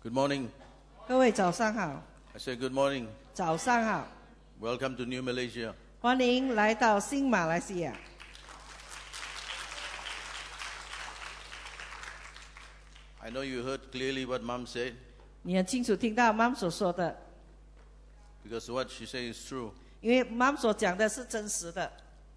Good morning. 各位早上好。 I say good morning. 早上好， Welcome to New Malaysia. 欢迎来到新马来西亚。 I know you heard clearly what Mom said, 你很清楚听到妈妈所说的， because what she said is true. 因为妈妈所讲的是真实的。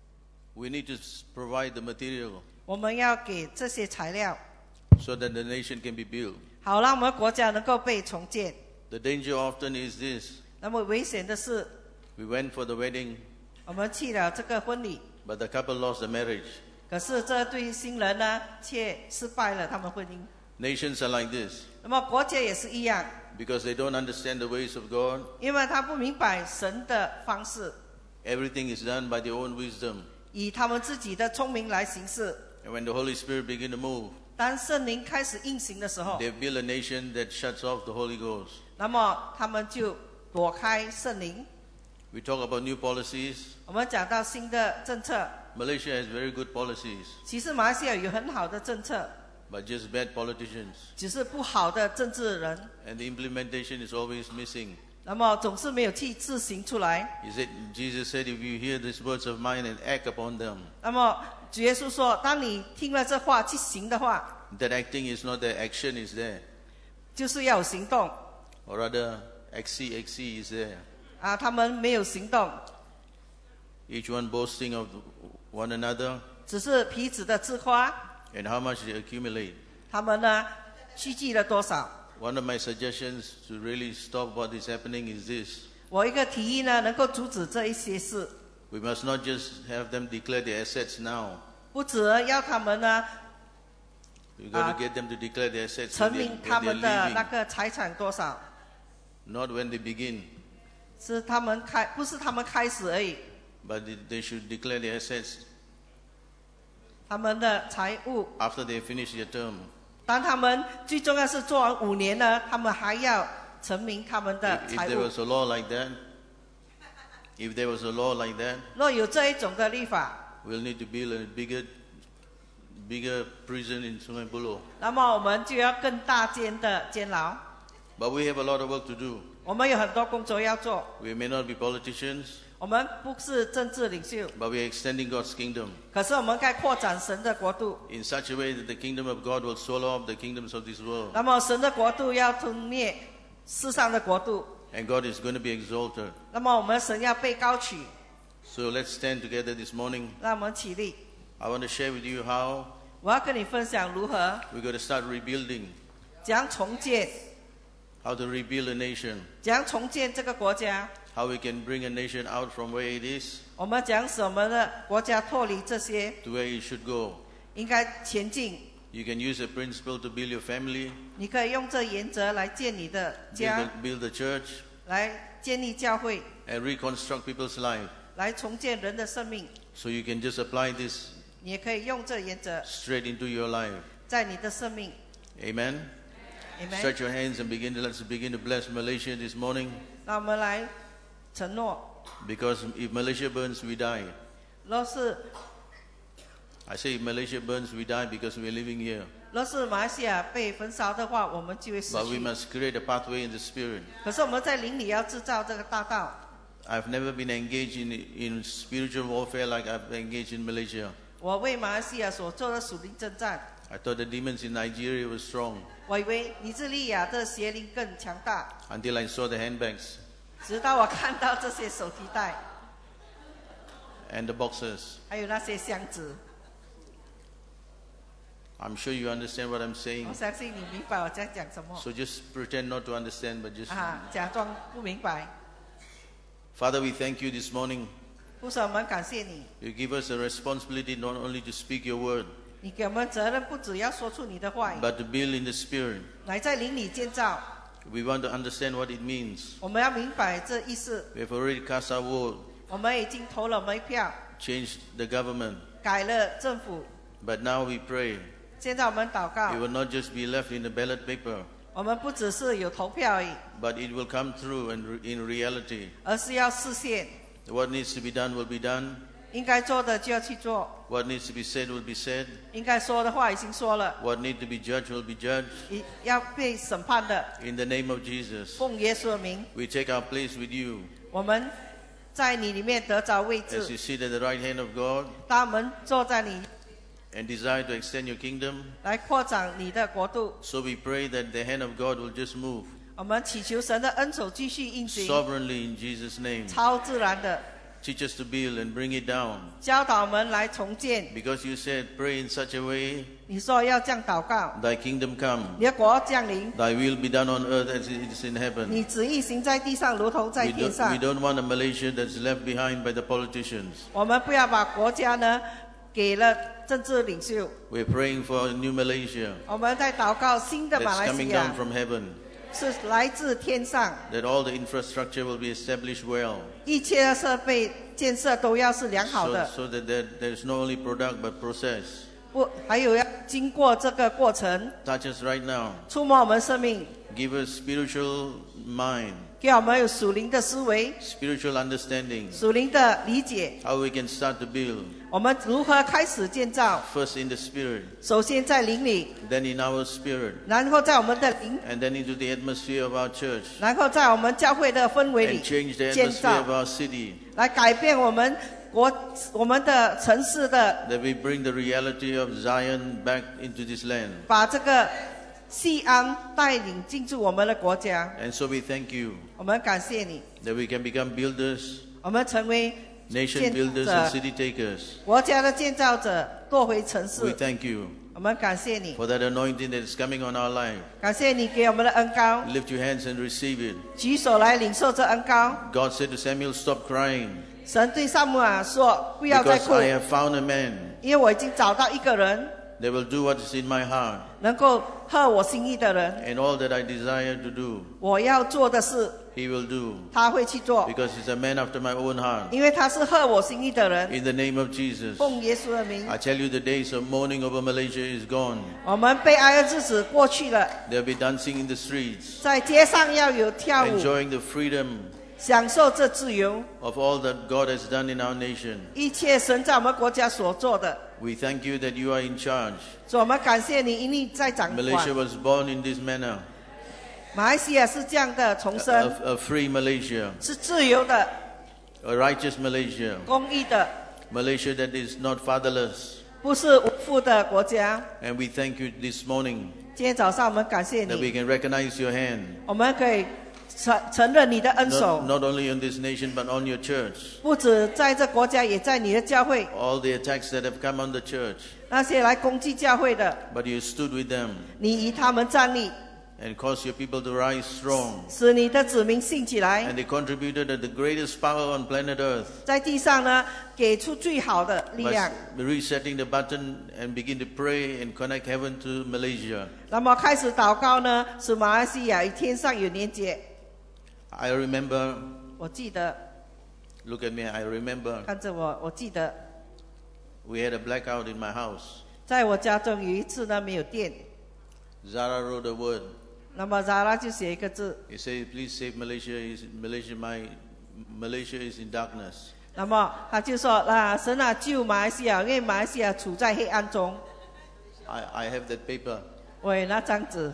We need to provide the material 我们要给这些材料， so that the nation can be built. 好让我们国家能够被重建。 The danger often is this. 那么危险的是， We went for the wedding, 我们去了这个婚礼， but the couple lost the marriage. 可是这对新人呢，却失败了他们婚姻。 Nations are like this 那么国家也是一样， because they don't understand the ways of God. 因为他不明白神的方式， Everything is done by their own wisdom. 以他们自己的聪明来行事。 And when the Holy Spirit begin to move, 当圣灵开始运行的时候， they build a nation that shuts off the Holy Ghost. 那么他们就躲开圣灵。 We talk about new policies. 我们讲到新的政策， Malaysia has very good policies, 其实马来西亚有很好的政策， but just bad politicians. 只是不好的政治人， And the implementation is always missing. 那么总是没有去执行出来。 Jesus said, if you hear these words of mine and act upon them, 那么主耶稣说，当你听了这话去行的话， that acting is not there, action is there. 就是要有行动 Or rather, XC is there. 啊！他们没有行动， Each one boasting of one another 只是彼此的自夸。 and how much they accumulate. 他们呢，蓄积了多少？ One of my suggestions to really stop what is happening is this. 我一个提议呢，能够阻止这一些事， We must not just have them declare their assets now. 不只要他们呢 We've got to get them to declare their assets 成 when 名他 they're 们的那 leaving, 个财产多少， not when they begin. 是他们不是他们开始而已， But they should declare their assets 他们的财务。 after they finish their term. 当他们最重要是做完5年呢，他们还要成名他们的 If 财 there 务。 was a law like that, if there was a law like that, 若有这一种的立法， we'll need to build a bigger prison in Sungai Buloh. 那么我们就要更大间的监牢。 But we have a lot of work to do. 我们有很多工作要做， We may not be politicians, 我们不是政治领袖， but we're extending God's kingdom 可是我们该扩展神的国度。 in such a way that the kingdom of God will swallow up the kingdoms of this world. 那么神的国度要吞灭世上的国度， And God is going to be exalted. 那么我们神要被高举。 So let's stand together this morning. 让我们起立， I want to share with you how 我要跟你分享如何 we're going to start rebuilding, 怎样重建， how to rebuild a nation, 怎样重建这个国家。 how we can bring a nation out from where it is 我们讲使我们的国家脱离这些， to where it should go. 应该前进。 You can use a principle to build your family, 你可以用这原则来建你的家， build the church, 来建立教会， and reconstruct people's life. 来重建人的生命。 So you can just apply this 你也可以用这原则 straight into your life. 在你的生命。 Amen. Amen。 Stretch your hands and let's begin to bless Malaysia this morning. 那我们来承诺， Because if Malaysia burns, we die. 若是 I say if Malaysia burns, we die because we're living here. 马来西亚被焚烧的话，我们就会死 But we 去。 must create a pathway in the spirit. 可是我们在灵里要制造这个大道。 I've never been engaged in spiritual warfare like I've engaged in Malaysia. 我为马来西亚所做的属灵征战， I thought the demons in Nigeria were strong 我以为尼日利亚的邪灵更强大， until I saw the handbags 直到我看到这些手提袋， and the boxes. 还有那些箱子。 I'm sure you understand what I'm saying. 我相信你明白我在讲什么 So just pretend not to understand, but just... 啊，假装不明白。 Father, we thank you this morning. 父神，我们感谢你， You give us a responsibility not only to speak your word, 你给我们责任，不只要说出你的话语， but to build in the spirit. 来在灵里建造。 We want to understand what it means. 我们要明白这意思。 We have already cast our vote, 我们已经投了我们一票， changed the government. 改了政府。 But now we pray. 现在我们祷告 It，will not just be left in the ballot paper, 我们不只是有投票而已， but it will come through and in reality. 而是要实现 What needs to be done will be done. 应该做的就要去做， What needs to be said will be said. 应该说的话已经说了， What needs to be judged will be judged. 要被审判的， In the name of Jesus, 奉耶稣的名， we take our place with you 我们在你里面得着位 as 置。 you sit at the right hand of God 当我们坐在你 and desire to extend your kingdom. 来扩展你的国度， So we pray that the hand of God will just move 我们祈求神的恩手继续运行， sovereignly in Jesus' name. 超自然的 Teach us to build and bring it down. 教导我们来重建。 Because you said, pray in such a way, 你说要这样祷告， thy kingdom come, 你的国降临， thy will be done on earth as it is in heaven. 你旨意行在地上，如同在天上 We。don't want a Malaysia that's left behind by the politicians. 我们不要把国家呢给了政治领袖， We're praying for a new Malaysia 我们在祷告新的马 that's 来西 coming 亚 down from heaven, 是来自天上， that all the infrastructure will be established well, 一切的设备建设都要是良好 so, 的， so that there's not only product but process. 不还有要经过这个过程， Touch us right now. 触摸我们生命， Give us spiritual mind, 给我们有属灵的思维、 spiritual understanding, 属灵的理解。 how we can start to build. 我们如何开始建造？ First in the spirit, 首先在灵里， then in our spirit, 然后在我们的灵， and then into the atmosphere of our church, 然后在我们教会的氛围里 and change the 建 atmosphere 造 of，our city, 来改变我们我们的城市的， that we bring the reality of Zion back into this land. 把这个西安带领进驻我们的国家。 And so we thank you 我们感谢你， that we can become builders, 我们成为 nation 建 builders 者 and city takers. 国家的建造者，夺回城 We 市。 thank you 我们感谢你， for that anointing that is coming on our life. 感谢你给我们的恩膏， Lift your hands and receive it. 举手来领受这恩膏。 God said to Samuel, stop crying, 神对撒母耳说：“不要再 because 哭， I have found a man 因为我已经找到一个人， that will do what is in my heart, 能够合我心意的人。 and all that I desire to do, 我要做的事， he will do, 他会去做， because he's a man after my own heart. 因为他是合我心意的人。 In the name of Jesus, 奉耶稣的名， I tell you, the days of mourning over Malaysia is gone. 我们悲哀的日子过去了， They'll be dancing in the streets, 在街上要有跳舞， enjoying the freedom 享受这自由。 of all that God has done in our nation. 一切神在我们国家所做的， We thank you that you are in charge. 所以我们感谢你，因为你在掌 Malaysia 管。 was born in this manner, 马来西亚是这样的重生， a free Malaysia, 是自由的、 a righteous Malaysia, 公义的， Malaysia that is not fatherless. 不是无父的国家。 And we thank you this morning 今天早上我们感谢 that we 你， can recognize your hand, 我们可以承认你的恩手， not only on this nation but on your church. 不止在这国家，也在你的教会。 All the attacks that have come on the church, 那些来攻击教会的， but you stood with them 你与他们站立， and caused your people to rise strong. 使你的子民兴起来， And they contributed at the greatest power on planet Earth 在地上呢给出最好的力 by 量。 resetting the button and begin to pray and connect heaven to Malaysia. 那么开始祷告呢，使马来西亚与天上有连接。 I remember, 我记得， look at me, I remember 看着我，我记得 we had a blackout in my house. 在我家中有一次呢没有电， Zara wrote a word. 那么扎拉就写一个字， He said, please save Malaysia. Malaysia is in darkness. 那么他就说神啊救马来西亚，因为马来西亚处在黑暗中。 I have that paper. 我有那张纸，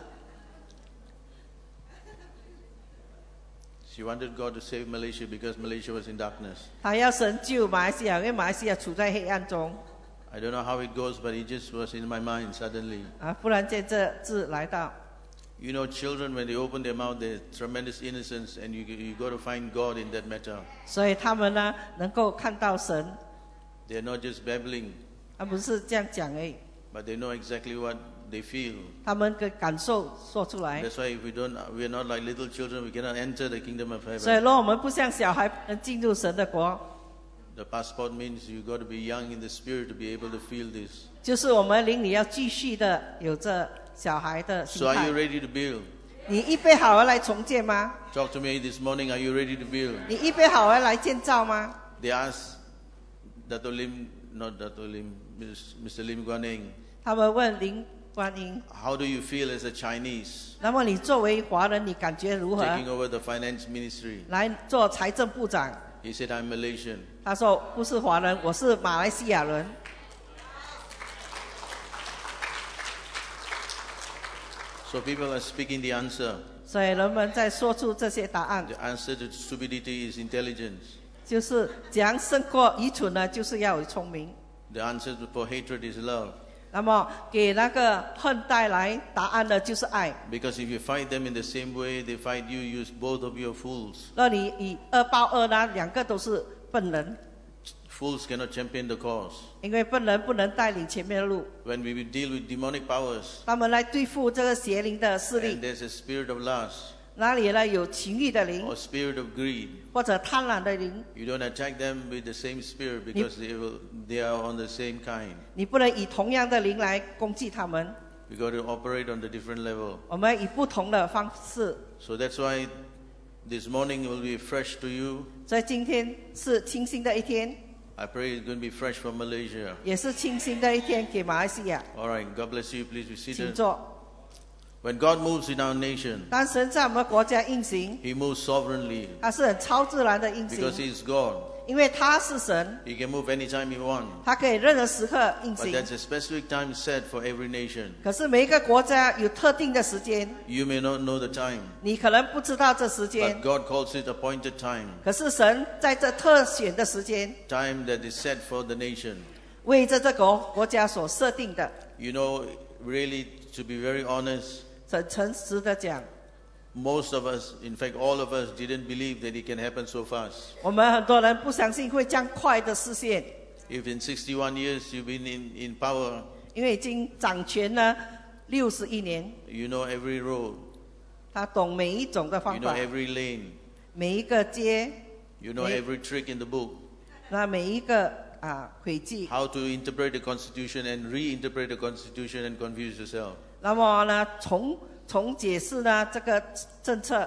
She wanted God to save Malaysia because Malaysia was in darkness. 他要神救马来西亚，因为马来西亚处在黑暗中。 I don't know how it goes, but it just was in my mind suddenly. 忽然间这字来到， You know, children, when they open their mouth, there's tremendous innocence, and you got to find God in that matter. 所以他们呢能够看到神， They're not just babbling, 不是这样讲而已， but they know exactly what they feel. 他们的感受说出来。 That's why if we're not like little children, we cannot enter the kingdom of 所以 heaven. 如果我们不像小孩，不能进入神的国， The passport means you got to be young in the spirit to be able to feel this. 就是我们灵里要继续的有着小孩的心 So are you 态。 ready to build? 你预备好了来重建吗？ Talk to me this morning. Are you ready to build? 你预备好了来建造吗？ They asked Dato Lim, not Dato Lim, Mr. Lim Guan Eng, 他们问林观音， how do you feel as a Chinese 那么你作为华人，你感觉如何？ taking over the finance ministry? 来做财政部长， He said, I'm Malaysian. 他说不是华人，我是马来西亚人。 So people are speaking the answer. 所以人们在说出这些答案， The answer to stupidity is intelligence. 就是怎样胜过愚蠢呢？就是要有聪明。 The answer for hatred is love. 那么给那个恨带来答案的就是爱。 Because if you fight them in the same way they fight you, you both of you are fools. 那你以2报2呢，两个都是笨人， Fools cannot champion the cause. 因为笨人不能带领前面的路。 When we deal with demonic powers, 他们来对付这个邪灵的势 and 力， there's a spirit of lust 哪里呢有情欲的灵 or spirit of greed, 或者贪婪的灵， you don't attack them with the same spirit because they are on the same kind. 你不能以同样的灵来攻击他们， We got to operate on the different level. 我们以不同的方式。 So that's why this morning will be fresh to you. 所以今天是清新的一天， I pray it's going to be fresh for Malaysia. 也是清新的一天给马来西亚。 All right, God bless you. Please be 请 seated. 坐。 When God moves in our nation, 当神在我们国家运行， He moves sovereignly 他是很超自然的运 because 行， He is God. 因为他是神， He can move anytime He wants. 他可以任何时刻运 But 行。 there's a specific time set for every nation. 可是每一个国家有特定的时间， You may not know the time, 你可能不知道这时 but 间， God calls it appointed time, 可是神在这特选的时间， time that is set for the nation. 为这个国家所设定的。 You know, really, to be very honest, 很诚实的讲， most of us, in fact, all of us, didn't believe that it can happen so fast. 我们很多人不相信会这样快的实现， If in 61 years you've been in power, 因为已经掌权了61年， you know every road, 他懂每一种的 you 方 know 法， every lane, 每一个街， you know every trick in the book, 那每一个轨迹。 how to interpret the Constitution and reinterpret the Constitution and confuse yourself. 那么呢，重解释呢这个政策。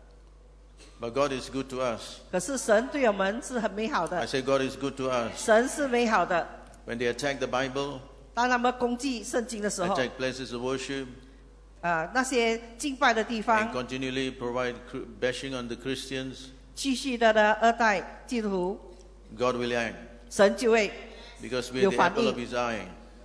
But God is good to us. 可是神对我们是很美好 I 的， say God is good to us. 神是美好的。 When they attack the Bible, 当他们攻击圣经的时候， attack places of worship, 那些敬拜的地 and 方， continually provide bashing on the Christians, 继续的呢2代基督徒， God will act 神就会， because we are 有 the 反 apple 应。 of His eye.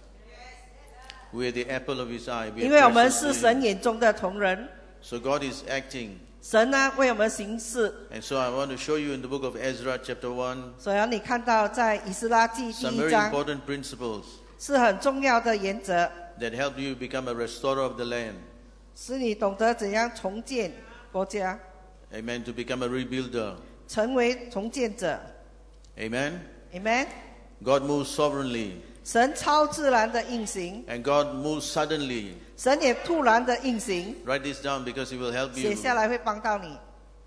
We are the apple of His eye. We 因 are 为我们 precious 是 to 神 Him. 眼中的同人， So God is acting. 神呢为我们行事。 And so I want to show you in the book of Ezra chapter 1 所以让你看到在以斯拉记第 some 1 very 章 important principles 是很重要的原则， that help you become a restorer of the land. 使你懂得怎样重建国家， Amen. To become a rebuilder. 成为重建者。 Amen. Amen。 God moves sovereignly. 神超自然的运行， And God moves suddenly. 神也突然的运行。 Write this down because He will help 写 you. 下来会帮到你。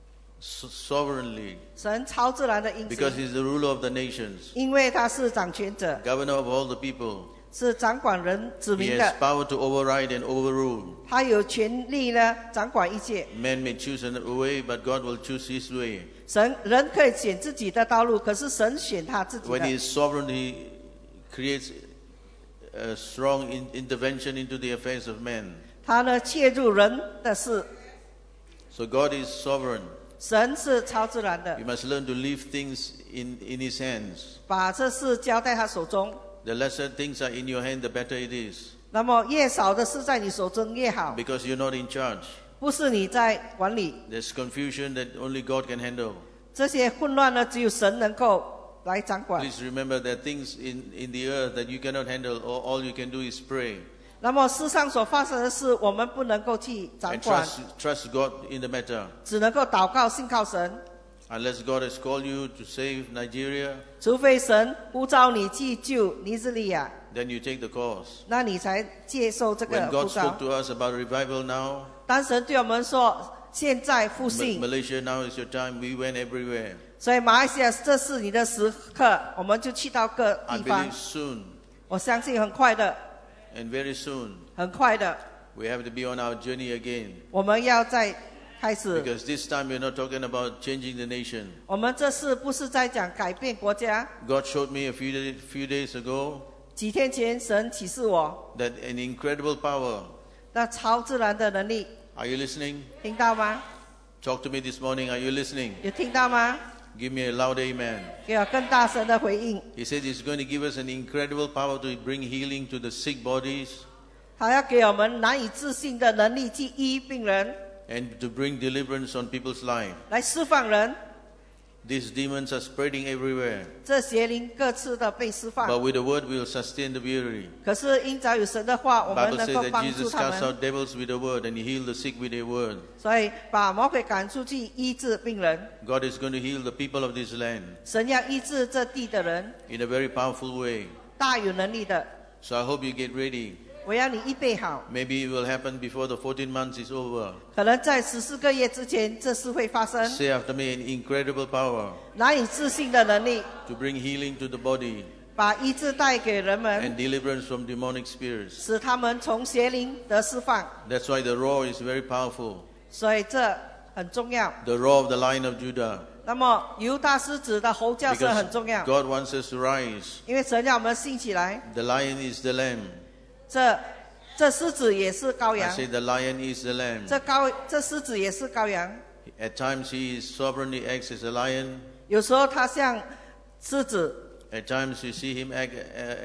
Sovereignly. 神超自然的运 Because 行， He's the ruler of the nations. 因为他是掌权者， Governor of all the people. 是掌管人子 He 民 has 的， power to override and overrule. 他有权利呢掌管一切。 Man may choose a way, but God will choose His way. 人可以选自己的道路，可是神选他自己 When He 的。 is sovereign, He creates a strong intervention into the affairs of men. 他呢切入人的事， So God is sovereign. 神是超自然的 You，must learn to leave things in His hands. 把这事交在他手中。 The lesser things are in your hand, the better it is. 那么越少的事在你手中越好， Because you're not in charge. 不是你在管理。 There's confusion that only God can handle. 这些混乱呢，只有神能够来掌管。 Please remember there are things in the earth that you cannot handle. All you can do is pray 那么世上所发生的事，我们不能够去掌 and 管， trust God in the matter. 只能够祷告信靠神。 Unless God has called you to save Nigeria, 除非神呼召你去救尼日利亚， then you take the course. 那你才接受这个 When 呼 God 召 spoke。to us about revival now, 当神对我们说现在复兴， Malaysia now is your time, we went everywhere. 所以马来西亚这是你的时刻，我们就去到各 I 地方 believe。soon, 我相信很快的， and very soon, 很快的， we have to be on our journey again. 我们要再开始。 Because this time we're not talking about changing the nation. 我们这次不是在讲改变国家。 God showed me a few days ago 几天前，神启示我 that an incredible power. 那超自然的能力， Are you listening? 听到吗？ Talk to me this morning. Are you listening? 有听到吗？ Give me a loud amen. 给我更大声的回应。 He said He's going to give us an incredible power to bring healing to the sick bodies 他要给我们难以置信的能力去医病人， and to bring deliverance on people's life. 来释放人。 These demons are spreading everywhere. 这邪灵各自的被释放， But with the word, we will sustain the weary. 可是因着有神的话，我们 Bible 能 says 够 that 帮助 Jesus 他 cast 们。 out devils with the word and He healed the sick with a word. 所以把魔鬼赶出去，医治病人。 God is going to heal the people of this land 神要医治这地的人， in a very powerful way. 大有能力的。 So I hope you get ready. 我要你预备好， Maybe it will happen before the 14 months is over. 可能在14个月之前，这事会发生。 Say after me, an incredible power 难以置信的能力， to bring healing to the body 把医治带给人们， and deliverance from demonic spirits. 使他们从邪灵得释放。 That's why the roar is very powerful. 所以这很重要。 The roar of the Lion of Judah. 那么犹大狮子的吼叫声 Because 很重要， God wants us to rise. 因为神让我们兴起来。 The lion is the lamb. 这狮子也是羔 I 羊， say the lion is the lamb. 这狮子也是羔羊。 At times he sovereignly acts as a lion. 有时候它像狮子， At times you see him act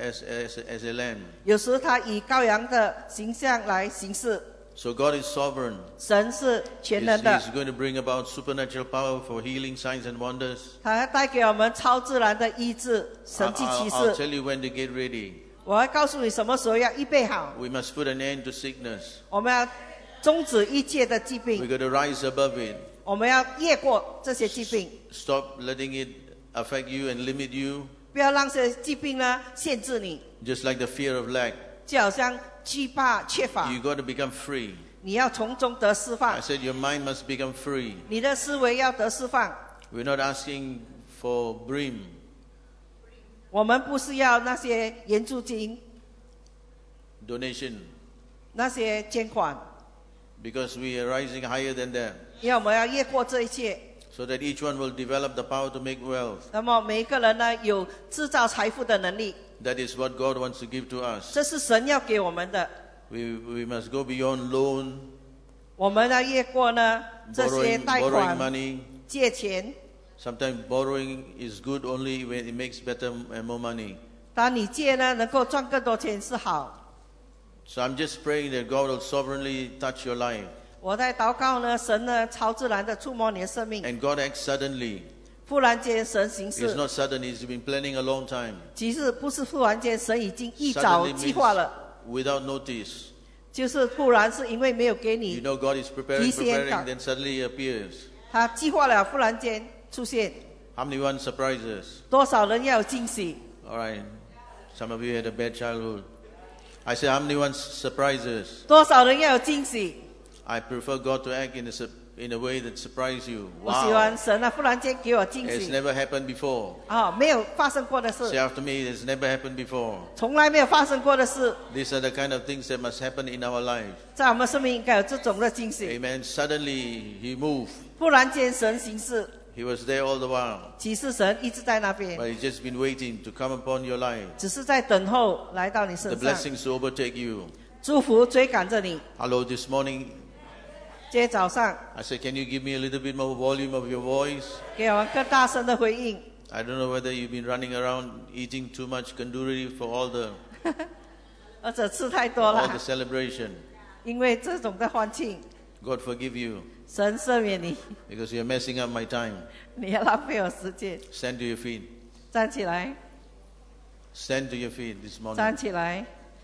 as a lamb. 有时它以羔羊的形象来行事。 So God is sovereign. 神是全能的， He's going to bring about supernatural power for healing, signs and wonders. 他要带给我们超自然的医治、神迹奇 I'll 事。 tell you when to get ready. 我要告诉你什么时候要预备好， We must put an end to sickness. 我们要终止一切的疾 We're 病， going to rise above it. 我们要越过这些疾病， Stop letting it affect you and limit you, 不要让这些疾病呢限制你， just like the fear of lack. 就好像惧怕缺乏， You got to become free. 你要从中得释放 I，said your mind must become free. 你的思维要得释放。 We're not asking for brim. 我们不是要那些援助金、 donation, 那些捐款， because we are rising higher than that, 因为我们要越过这一切。 so that each one will develop the power to make wealth. 那么每一个人呢，有制造财富的能力， That is what God wants to give to us. 这是神要给我们的。 We must go beyond loan, 我们要越过呢这些 borrowing 贷 borrowing 款、 money. 借钱。 Sometimes borrowing is good only when it makes better and more money. 当你借呢，能够赚更多钱是好。 So I'm just praying that God will sovereignly touch your life. 我在祷告呢，神呢超自然的触摸你的生命， And God acts suddenly. 忽然间神行 It's 事。 not sudden, He's been planning a long time. 其实不是忽然间，神已经预早 Suddenly 计划了， means without notice. 就是突然是因为没有给 You 你， know God is preparing, 提前感。 then suddenly He appears. 他计划了，忽然间出现。 How many want surprises? 多少人要有惊喜？ All right. Some of you had a bad childhood. I say, how many want surprises? 多少人要有惊喜？ I prefer God to act in a way that surprises you. 我喜欢 Wow. 神啊，忽然间给我惊 It's 喜 never happened before. 啊！没有发生过的 Say 事， after me, it's never happened before. 从来没有发生过的事， These are the kind of things that must happen in our life. 在我们生命应该有这种的惊喜。 Amen. Suddenly, He moved. 忽然间神行事， He was there all the while. 其实神一直在那边， But He's just been waiting to come upon your life. 只是在等候来到你 The 身上， blessings to overtake you. 祝福追赶着你。 Hello, this morning, 今天早上 I said, can you give me a little bit more volume of your voice? 给我们更大声的回应。 I don't know whether you've been running around eating too much kanduri for all the 或者吃太多 all the 了， celebration. 因为这种的欢庆， God forgive you 神赦免你， because you're messing up my time. 你要浪费我时间。 Stand to your feet. 站起来， Stand to your feet this 站 morning. 起来！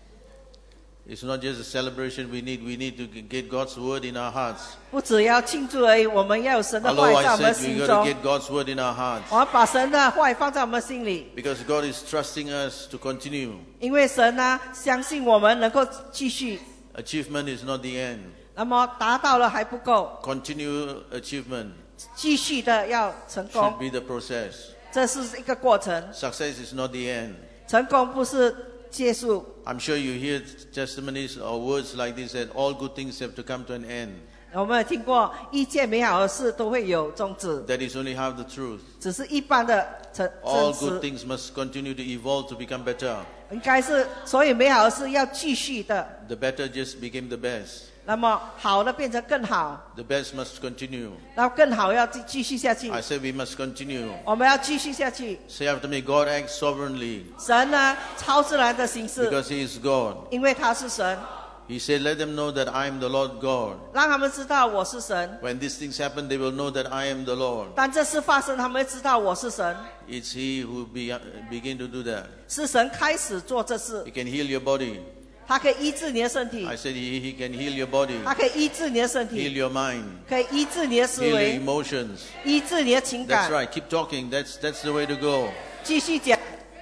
It's not just a celebration we need. We need to get God's word in our hearts. 不只要庆祝而已，我们要有神的 Hello, 话语 I 在我们 said we 心 got 中 to。get God's word in our hearts 我要把神的话语放在我们心里， because God is trusting us to continue. 因为神呢相信我们能够继续。 Achievement is not the end. 那么达到了还不够， Continue achievement 继续的要成 should 功， be the process. 这是一个过程。 Success is not the end. 成功不是结束。 I'm sure you hear testimonies or words like this that all good things have to come to an end. 我们有听过一切美好的事都会有终止， That is only half the truth. 只是一般的真 All good 实， things must continue to evolve to become better. 应该是所有美好的事要继续的， The better just became the best. 那么好的变成更好， The best must continue. 然后更好要继续下去， I say we must continue. 我们要继续下去。 Say after me, God acts sovereignly 神呢，超自然的形式， because He is God. 因为他是神， He said, let them know that I am the Lord God. 让他们知道我是神。 When these things happen, they will know that I am the Lord. 当这事发生，他们会知道我是神， It's He who begin to do that. 是神开始做这事。 He can heal your body. 他可以医治你的身体 I，said He can heal your body, 他可以医治你的身 heal 体， your mind, 可以医治你的思 heal your 维， emotions. 医治你的情 That's 感。 right. Keep talking. That's the way to go. 继续讲。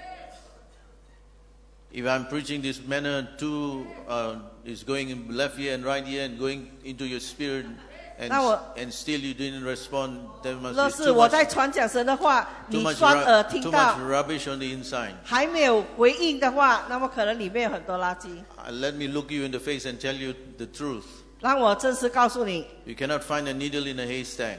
If I'm preaching this manner too, is going in left ear and right ear and going into your spirit, and still you didn't respond, there 若 must 是 be 我在传讲神的话， too 你 much 双耳听 too 到 much rubbish on the inside. 还没有回应的话，那么可能里面有很多垃圾。 Let me look you in the face and tell you the truth. 让我正式告诉你， You cannot find a needle in a haystack.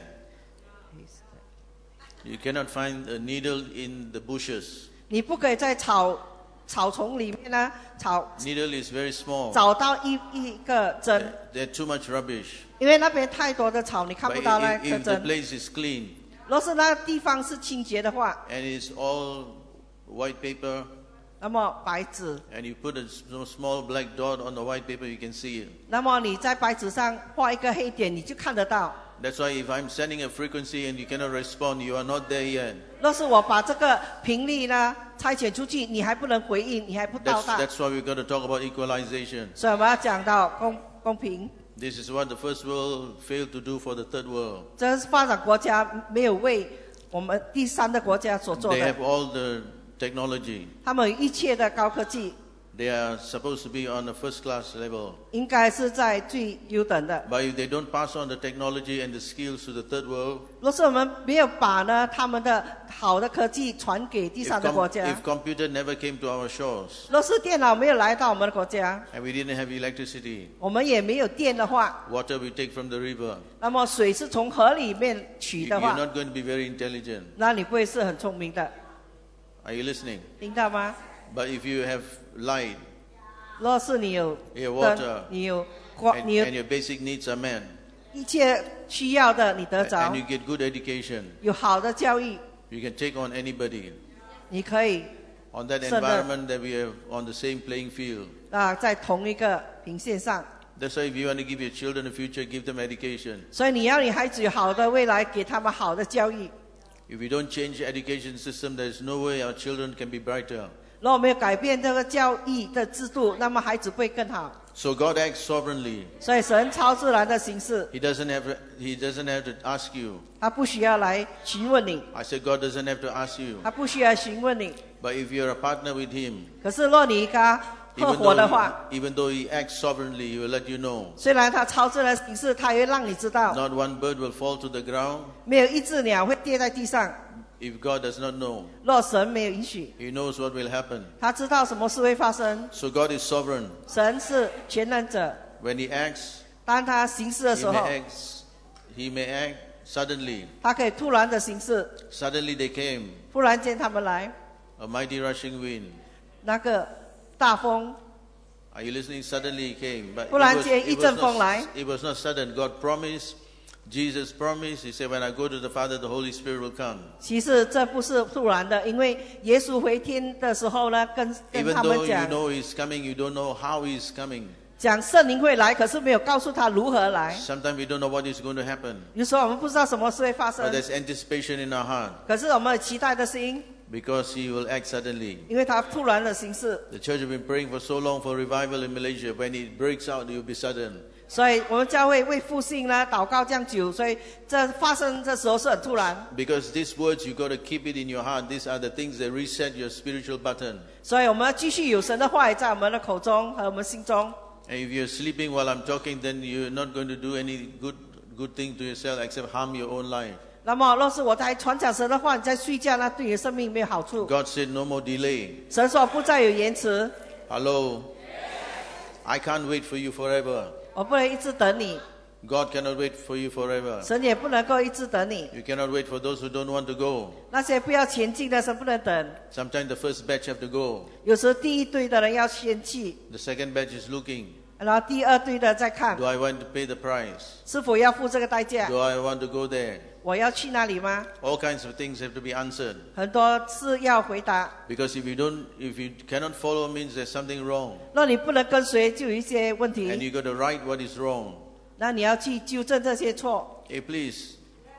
You cannot find a needle in the bushes. 你不可以在草丛里面呢， Needle is very small. 找到一个针， There's too much rubbish. 因为那边太多的草，你看 But 不到那 if 颗 the 针。 place is clean 若是那个地方是清洁的话， and it's all white paper, 那么白纸， and you put a small black dot on the white paper, you can see it. 那么你在白纸上画一个黑点，你就看得到。 That's why if I'm sending a frequency and you cannot respond, you are not there yet. 若是我把这个频率呢差遣出去，你还不能回应，你还不到达， That's why we've got to talk about equalization. 所以我们要讲到公平。 This is what the first world failed to do for the third world. 这是发展国家没有为我们第三的国家所做 They 的， have all the technology. 他们有一切的高科技， They are supposed to be on the first class level. 应该是在最优等的。 But if they don't pass on the technology and the skills to the third world, 若是我们没有把呢他们的好的科技传给第三的国家， if computer never came to our shores 若是电脑没有来到我们的国家， and we didn't have electricity, 我们也没有电的话， water we take from the river, 那么水是从河里面取的 you're 话， not going to be very intelligent. 那你不会是很聪明的， Are you listening? 听到吗？ But if you have light 若是你有有灯 water， 你有光， and, 你有 and your basic needs are met, 一切需要的你得着 and，you get good education, 有好的教育， you can take on anybody. 你可以 On that 是的。 environment that we have on the same playing field. 在同一个平线上。 That's why if you want to give your children a future, give them education. 所以你要你孩子有好的未来，给他们好的教育。 If we don't change the education system, there's no way our children can be brighter. 如果我们有改变这个教育的制度，那么孩子会更好。 So God acts sovereignly. 所以神超自然的形式， He doesn't have to ask you. 他不需要来询问你， I said God doesn't have to ask you. 他不需要询问你。 But if you're a partner with Him, 可是若你跟他合伙的话， even though He acts sovereignly, He will let you know. 虽然他超自然的形式，他也会让你知道， Not one bird will fall to the ground 没有一只鸟会跌在地上。 if God does not know. 若神没有允许， He knows what will happen. 他知道什么事会发生。 So God is sovereign. 神是全能者， When He acts, 当他行事的时候， He may act suddenly. 他可以突然的行事， Suddenly they came, 忽然间他们来， a mighty rushing wind. 那个大风， Are you listening? Suddenly He came. But 忽然间一阵风来。 it was not sudden. God promised, Jesus promised. He said, when I go to the Father, the Holy Spirit will come. 其实这不是突然的，因为耶稣回天的时候呢，跟 Even 他 though 们 you 讲 know He's coming, you don't know how He's coming. 讲圣灵会来，可是没有告诉他如何来。 Sometimes we don't know what is going to happen. 有时候我们不知道什么事会发生 But，there's anticipation in our heart 可是我们有期待的心， because He will act suddenly. 因为他突然的行事。 The church has been praying for so long for revival in Malaysia. When it breaks out, it will be sudden. 所以我们教会为复兴呢祷告这样久，所以这发生的时候是很突然。 Because these words, you've got to keep it in your heart. These are the things that reset your spiritual button. 所以我们要继续有神的话语在我们的口中和我们心中。 And if you're sleeping while I'm talking, then you're not going to do any good thing to yourself except harm your own life. 那么若是我在传讲神的话，你在睡觉呢，对你的生命没有好处。 God said no more delay. 神说不再有延迟， Hello? I can't wait for you forever. 我不能一直等你， God cannot wait for you forever. 神也不能够一直等你。 You cannot wait for those who don't want to go. 那些不要前进的神不能等， Sometimes the first batch have to go. 有时第一队的人要先去， The second batch is looking. 然后第二对的再看 Do I want to pay the price? 是否要付这个代价 Do I want to go there? 我要去那里吗 All kinds of things have to be answered. 很多事要回答 Because if you cannot follow, means there's something wrong. 若你不能跟随就有一些问 And 题 you got to right what is wrong. 那你要去纠正这些错 Hey, please.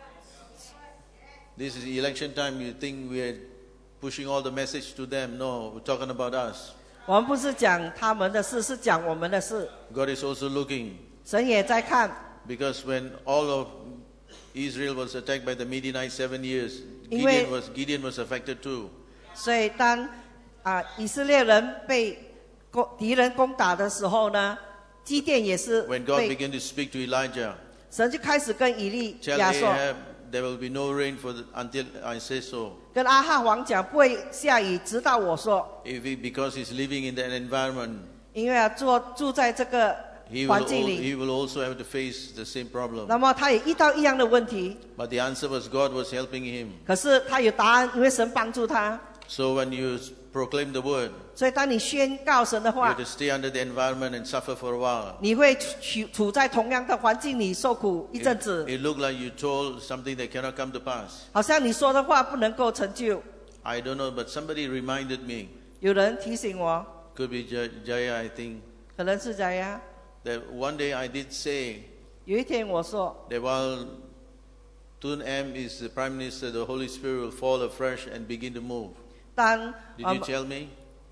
This is election time. You think we're pushing all the message to them? No, we're talking about us. 我们不是讲他们的事是讲我们的事 God is also looking. 神也在看 Because when all of Israel was attacked by the Midianites 7 years, 因为 Gideon was affected too. 所以当以色列人被敌人攻打的时候呢基甸也是 When God 被 began to speak to Elijah, 神就开始跟以利 tell 亚说 Ahab there will be no rain until I say so. 跟阿哈王讲不会下雨直到我说 Because he's living in that environment, 因为住在这个 he 环境里 will also have to face the same problem. 那么他也遇到一样的问题 But the answer was God was helping him. 可是他有答案因为神帮助他 So when you proclaim the word, 所以当你宣告神的 you 话 have to stay under the environment and suffer for a while. 你会处在同样的环境里受苦一阵子 It looked like you told something that cannot come to pass. 好像你说的话不能够成就 I don't know, but somebody reminded me, 有人提醒我 could be Jaya, I think, 可能是这样 that one day I did say 有一天我说 that while Tun M is the Prime Minister, the Holy Spirit will fall afresh and begin to move. 当 Did you tell me?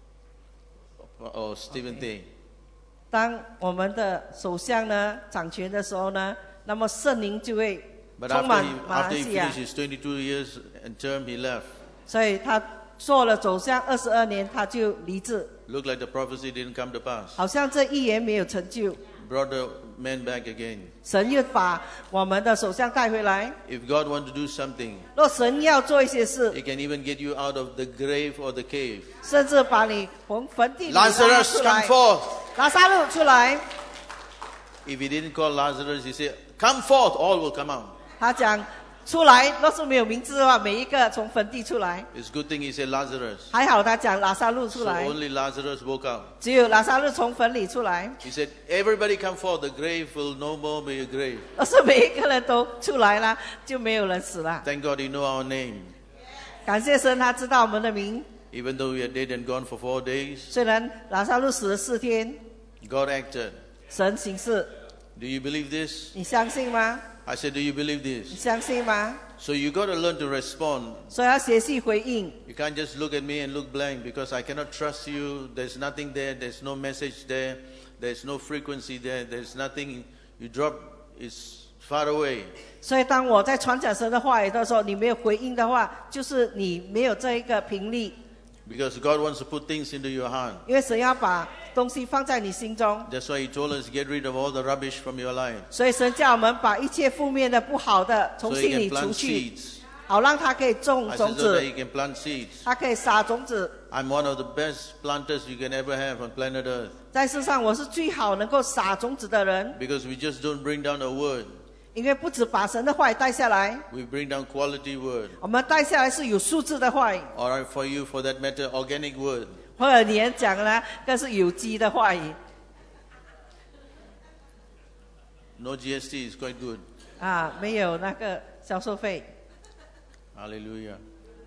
Oh, Stephen Tay. 当我们的首相呢掌权的时候呢那么圣灵就会 But 充满马 after 来 he 西亚 finished his 22 years and term, he left. 所以他做了首相22年他就离职 Looked like the prophecy didn't come to pass. 好像这预言没有成就 Brought the man back again. 神又把我们的首相带回来 If God wants to do something, 若神要做一些事 He can even get you out of the grave or the cave. 甚至把你从坟地里拉 Lazarus, 出 come 来 forth. 拉撒路出来 If he didn't call Lazarus, he said, come forth, all will come out. 他讲出来若是没有名字的话每一个从坟地出来 It's a good thing he said Lazarus. 还好他讲拉撒路出 So 来 only Lazarus woke up. 只有拉撒路从坟里出来 He said, everybody come forth, the grave will no more be a grave. 若是每一个人都出来了就没有人死了 Thank God he know our name. 感谢神他知道我们的名 Even though we are dead and gone for 4 days, 虽然拉撒路死了4天 God acted. 神行事 Do you believe this? 你相信吗 I said, do you believe 你 this? 相信吗 So you got to learn to respond. 所以要学习回应 You can't just look at me and look blank because I cannot trust you. There's nothing there. There's no message there. There's no frequency there. There's nothing. You drop, it's far away. 所以当我在传讲神的话语的时候你没有回应的话就是你没有这一个频率 Because God wants to put things into your heart. 因为神要把东西放在你心中 That's why He told us get rid of all the rubbish from your life. 所以神叫我们把一切负面的不好的 So 从 He 心里 can 除 plant 去 seeds. 好让它可以种 I 种 said so that 子 He can plant seeds. 它可以撒种子 I'm one of the best planters you can ever have on planet Earth. 在世上我是最好能够撒种子的人 Because we just don't bring down a word. 因为不止把神的话语带下来 We bring down quality word. 我们带下来是有素质的话语 Or for you, for that matter, organic word. 或者你讲呢更是有机的话语 No GST is quite good. 没有那个销售费 Hallelujah.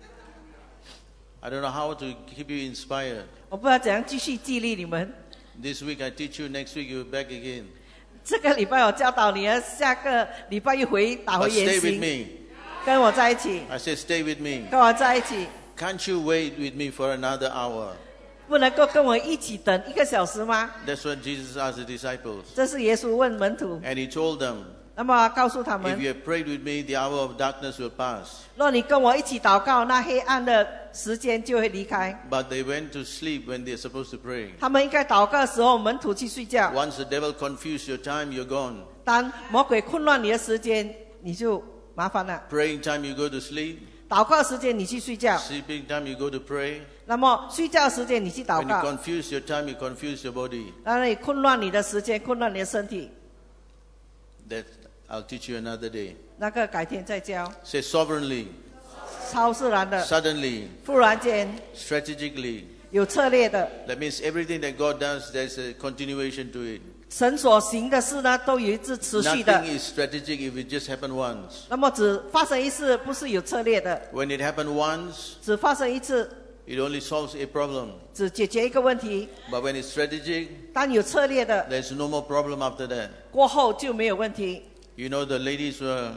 I don't know how to keep you inspired. 我不知道怎样继续激励你们 This week I teach you, next week you're back again. 这个礼拜我教导你了下个礼拜一打回 But 原 stay with 形 me. 跟我在一起 I said, stay with me. 跟我在一起 Can't you wait with me for another hour? 不能够跟我一起等1个小时吗 That's what Jesus asked the disciples. 这是耶稣问门徒 And He told them, 那么告诉他 if 们 you have prayed with me, the hour of darkness will pass. 若你跟我一起祷告那黑暗的时间就会离开 But they went to sleep when they're supposed to pray. 他们应该祷告的时候门徒去睡觉 Once the devil confused your time, you're gone. 当魔鬼混乱你的时间你就麻烦了 Praying time, you go to sleep. 祷告时间你去睡觉 Sleeping time, you go to pray. 那么睡觉时间你去祷 When you 告 confuse your time, you confuse your body. 那你混乱你的时间混乱你的身体 That I'll teach you another day. 那个改天再教 Say sovereignly, 超自然的 suddenly, 忽然间 strategically, 有策略的。 That means everything that God does, there's a continuation to it. 神所行的事呢，都有一直持续的。 Nothing is strategic if it just happened once. 那么只发生一次，不是有策略的。 When it happened once, 只发生一次， it only solves a problem. 只解决一个问题。 But when it's strategic, 当有策略的 there's no more problem after that. 过后就没有问题。 You know, the ladies were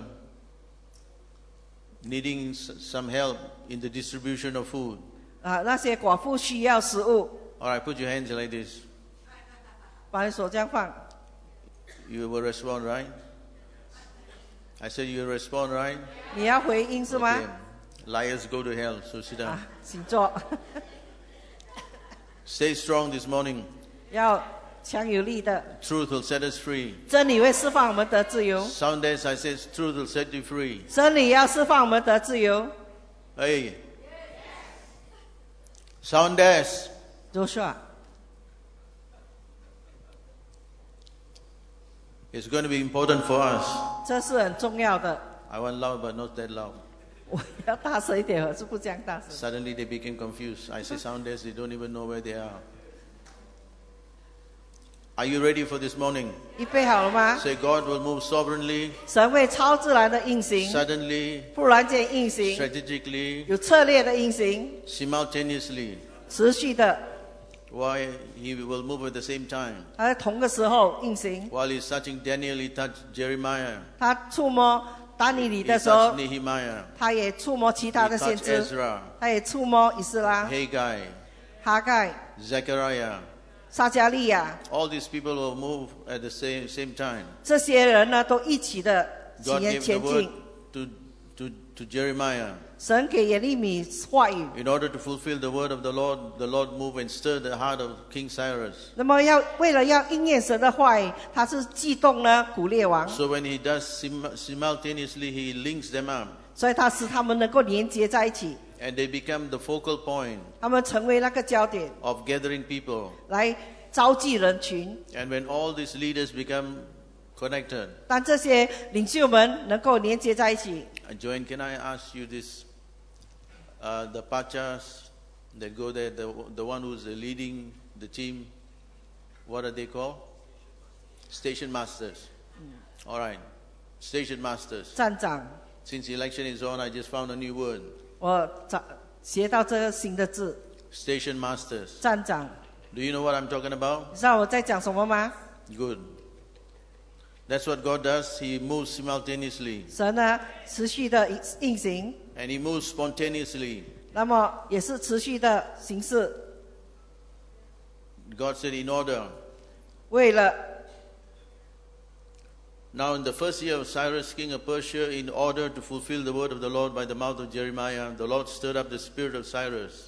needing some help in the distribution of food. 那些寡妇需要食物， All right, put your hands like this. 把你手这样放。 You will respond, right? I said you will respond, right? 你要回应是吗？ Okay. Liars go to hell, so sit down. 请坐。 Stay strong this morning. 要强有力的， Truth will set us free. 真理会释放我们得自由。 Sundays I said truth will set you free. 真理要释放我们得自由。 Hey. Sundays. Joshua， It's going to be important for us. 这是很重要的。 I want loud, but not that loud. 我要大声一点，我是不这样大声。 Suddenly they became confused. I say Sundays, they don't even know where they are. Are you ready for this morning? 预备好了吗？ Say God will move sovereignly, 神会超自然的运行， suddenly, 忽然间运行， strategically, 有策略的运行， simultaneously. 持续的， Why? He will move at the same time. 他在同个时候运行。 While he's touching Daniel, he touched Jeremiah. 他触摸但以理 He 的时候 touched，Nehemiah. 他也触摸其他 He 的先 touched 知， Ezra, 他也触摸以斯拉、 Haggai, 哈盖、 Zechariah. 撒加利亚， All these people will move at the same time. 这些人呢都一起的 God 前 gave the 前 word 进。 to Jeremiah. 神给耶利米话语， In order to fulfill the word of the Lord moved and stirred the heart of King Cyrus. 那么为了要应验神的话语，他是激动呢古列王， So when he does simultaneously, he links them up. 所以他使他们能够连接在一起， And they become the focal point 他们成为那个焦点， of gathering people. 来召集人群。 And when all these leaders become connected, 当这些领袖们能够连接在一起， Joanne, can I ask you this? The pachas that go there, the one who's leading the team, what are they called? Station masters. All right, station masters. 站长， Since election is on, I just found a new word. 我学到这个新的字， Station masters. 站长。 Do you know what I'm talking about? 你知道我在讲什么吗？ Good. That's what God does. He moves simultaneously. 神呢持续的运行， And He moves spontaneously. 那么也是持续的行事， God said, in order. 为了 Now, in the first year of Cyrus, king of Persia, in order to fulfill the word of the Lord by the mouth of Jeremiah, the Lord stirred up the spirit of Cyrus.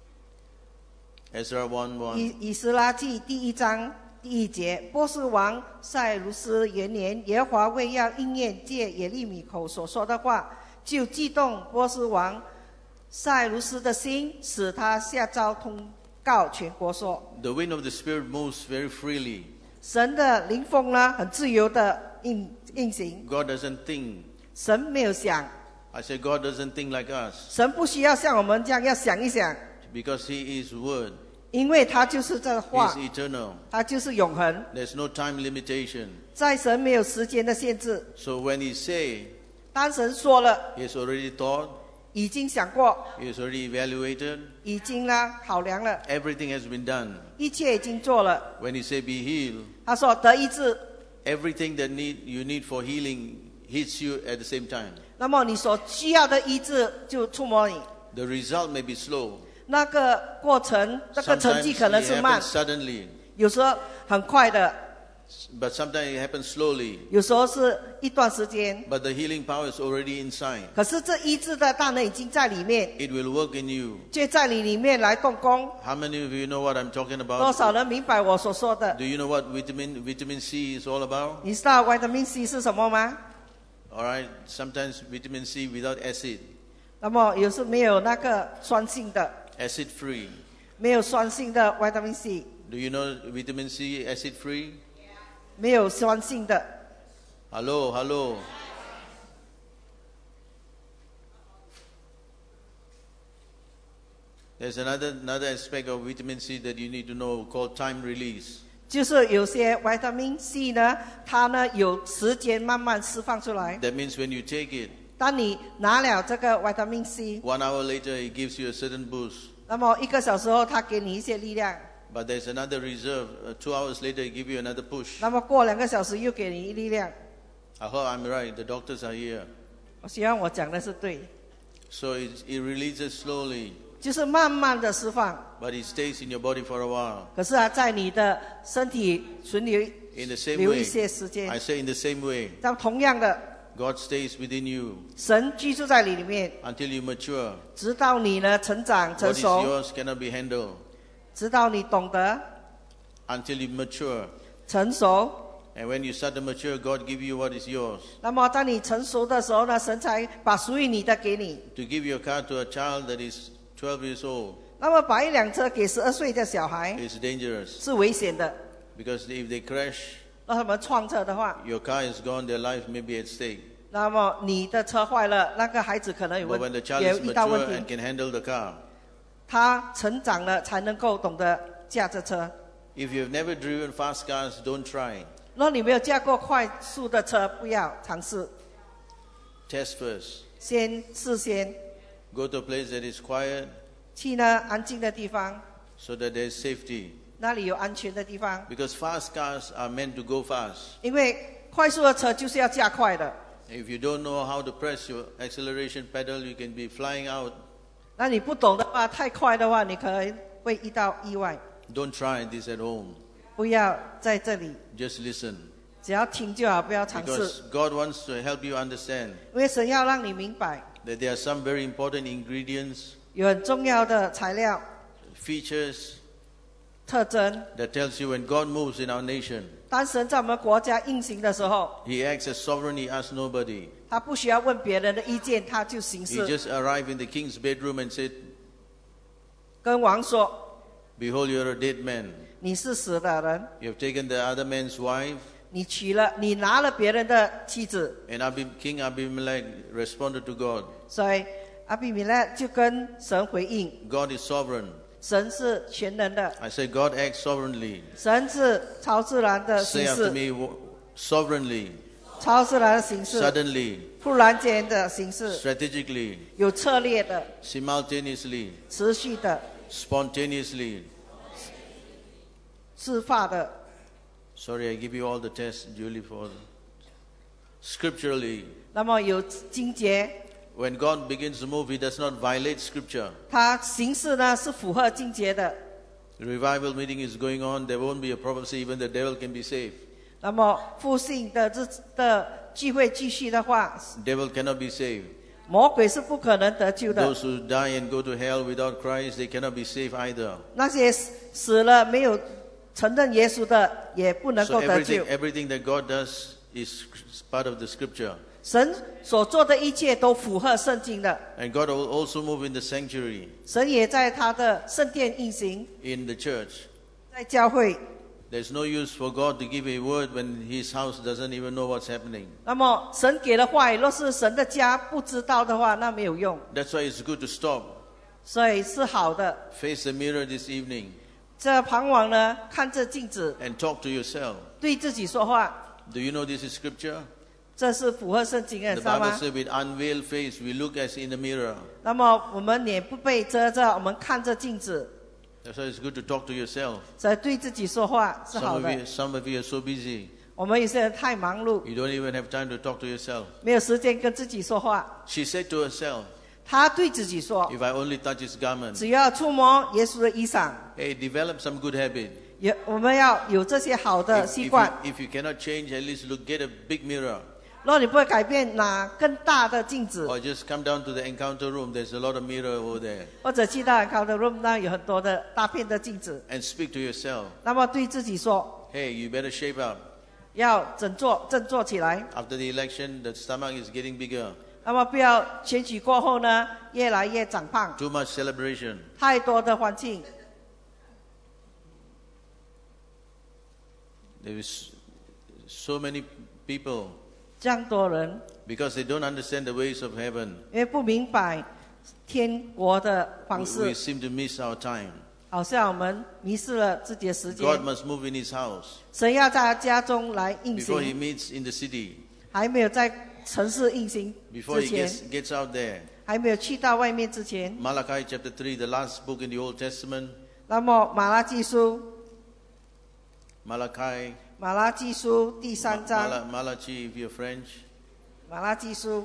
Ezra 1:1. 以斯拉记第1章第1节，波斯王塞鲁斯元年，耶和华为要应验借耶利米口所说的话，就激动波斯王塞鲁斯的心，使他下诏通告全国说： The wind of the Spirit moves very freely. 神的灵风呢，很自由的运行。 God doesn't think. 神没有想， I said, God doesn't think like us 神不需要像我们这样要想一想， because He is Word. 因为他就是这 He 话 is，eternal. 他就是永恒， There's no time limitation. 在神没有时间的限制。 So when He say, 当神说了， He has already thought, 已经想过， He has already evaluated, 已经呢考量了， everything has been done. 一切已经做了。 When He say, be healed, 他说得医治， everything that you need for healing hits you at the same time. 那么你所需要的医治就触摸你。 The result may be slow. 那个过程，那个成 Sometimes 绩 it 可能是慢 happens，suddenly, 有时候很快的， but sometimes it happens slowly. 有时候是一段时间。 But the healing power is already inside. 可是这医治的大能已经在里面， It will work in you. 就在你里面来动工。 How many of you know what I'm talking 多 about? 少人明白我所说的？ Do you know what vitamin C is all about? 你知道 vitamin C 是什么吗？ All right. Sometimes vitamin C without acid, 那么有时没有那个酸性的， acid free. 没有酸性的 vitamin C， Do you know vitamin C acid free? 没有酸性的。 Hello, hello. There's another aspect of vitamin C that you need to know called time release. 就是有些 vitamin C 呢，它呢有时间慢慢释放出来。 That means when you take it, 当你拿了这个 vitamin C， 1 hour later it gives you a certain boost. 那么1个小时后，它给你一些力量。 But there's another reserve. 2 hours later it gives you another push. 那么过2个小时又给你力量。 I hope I'm right. The doctors are here. 我希望我讲的是对， So it releases slowly, 就是慢慢的释放。 but it stays in your body for a while. 可是啊，在你的身体存留 In the same 留一 way, 些时间。 I say in the same way, 但同样的， God stays within you 神居住在你里面， until you mature. 直到你呢成长成 What is 熟， yours cannot be handled 直到你懂得 until you mature. 成熟。 And when you start to mature, God give you what is yours. 那么当你成熟的时候呢，神才把属于你的给你。 To give your car to a child that is 12 years old 那么把一辆车给12岁的小孩 is dangerous 是危险的， because if they crash, 让他们撞车的话， your car is gone, their life may be at stake. 那么你的车坏了，那个孩子可能有 But when the 问 child 也 is 遇到 mature 问 and 题。 can handle the car, 他成长了才能够懂得驾着车。 if you've never driven fast cars, don't try. 如果你没有驾过快速的车，不要尝试， Test first. 先事先 Go to a place that is quiet 去呢安静的地方， so that there's safety. 那里有安全的地方。 Because fast cars are meant to go fast. 因为快速的车就是要加快的， If you don't know how to press your acceleration pedal, you can be flying out. 那你不懂的话，太快的话，你可能会遇到意外。 Don't try this at home. 不要在这里， Just listen. 只要听就好，不要尝试。 Because God wants to help you understand 因为神要让你明白， that there are some very important ingredients, 有很重要的材料、 features 特征。 that tells you when God moves in our nation, 当神在我们国家运行的时候， He acts as sovereign, He asks nobody. 他不需要问别人的意见，他就行 He 事。 just arrived in the king's bedroom and said, 跟王说 Behold, you're a dead man. 你是死的人， You have taken the other man's wife. 你拿了别人的妻子， And King Abimelech responded to God. 所以阿比米勒就跟神回应， God is sovereign. 神是全能的， I say God acts sovereignly. 神是超自然的 Say 形 after 式， me, sovereignly, 超自然的形式， suddenly, 突然间的形式， strategically, 有策略的， simultaneously, 持续的， spontaneously. 自发的。 Sorry, I give you all the tests, Julie, for scripturally. 那么有经节， When God begins to move, He does not violate Scripture. 它形式呢是符合经节的。 Revival meeting is going on. There won't be a prophecy. Even the devil can be saved. 那么复兴的聚会继续的话， Devil cannot be saved. 魔鬼是不可能得救的。 Those who die and go to hell without Christ, they cannot be saved either. 那些死了没有承认耶稣的，也不能 So 够得救。 everything that God does is part of the Scripture. 神所做的一切都符合圣经的。 And God will also move in the sanctuary, 神也在他的圣殿运行， in the church. 在教会。 There's no use for God to give a word when His house doesn't even know what's happening. 那么神给了话语，若是神的家不知道的话，那没有用。 That's why it's good to stop. 所以是好的。 Face the mirror this evening 这傍晚呢，看着镜子， and talk to yourself. 对自己说话， Do you know this is Scripture? 这是符合圣经的， The 知道 Bible 吗？ says, with unveiled face, we look as in a mirror. 那么我们脸不被遮着，我们看着镜子， That's why it's good to talk to yourself. 所以对自己说话是 Some 好 of 的。 some of you are so busy, 我们有些人太忙碌， you don't even have time to talk to yourself. 没有时间跟自己说话。 She said to herself, 他对自己说 if I only touch His garment, 只要触摸耶稣的衣裳， hey, develop some good habit. 我们要有这些好的 If, 习惯。 if you cannot change, at least get a big mirror. 如果你不会改变，拿更大的镜子， Or just come down to the encounter room. There's a lot of mirror over there. 或者去到 encounter room 那有很多的大片的镜子。 And speak to yourself. 那么对自己说， Hey, you better shape up. 要振作起来。 After the election, the stomach is getting bigger. 那么不要选举过后呢，越来越长胖， Too much celebration. 太多的欢庆。 There is so many people, 这样多人， because they don't understand the ways of heaven. 因为不明白天国的方 We 式， seem to miss our time. 好像我们迷失了自己的时 God 间。 must move in His house 神要在他家中来运 before He 行， meets in the city, 还没有在城市运行 before 之 He 前， gets out there. 还没有去到外面之前。 Malachi chapter 3, the last book in the Old Testament. 那么马拉基书， Malachi, 马拉基书第3章， Malachi, if you're French. 马拉基书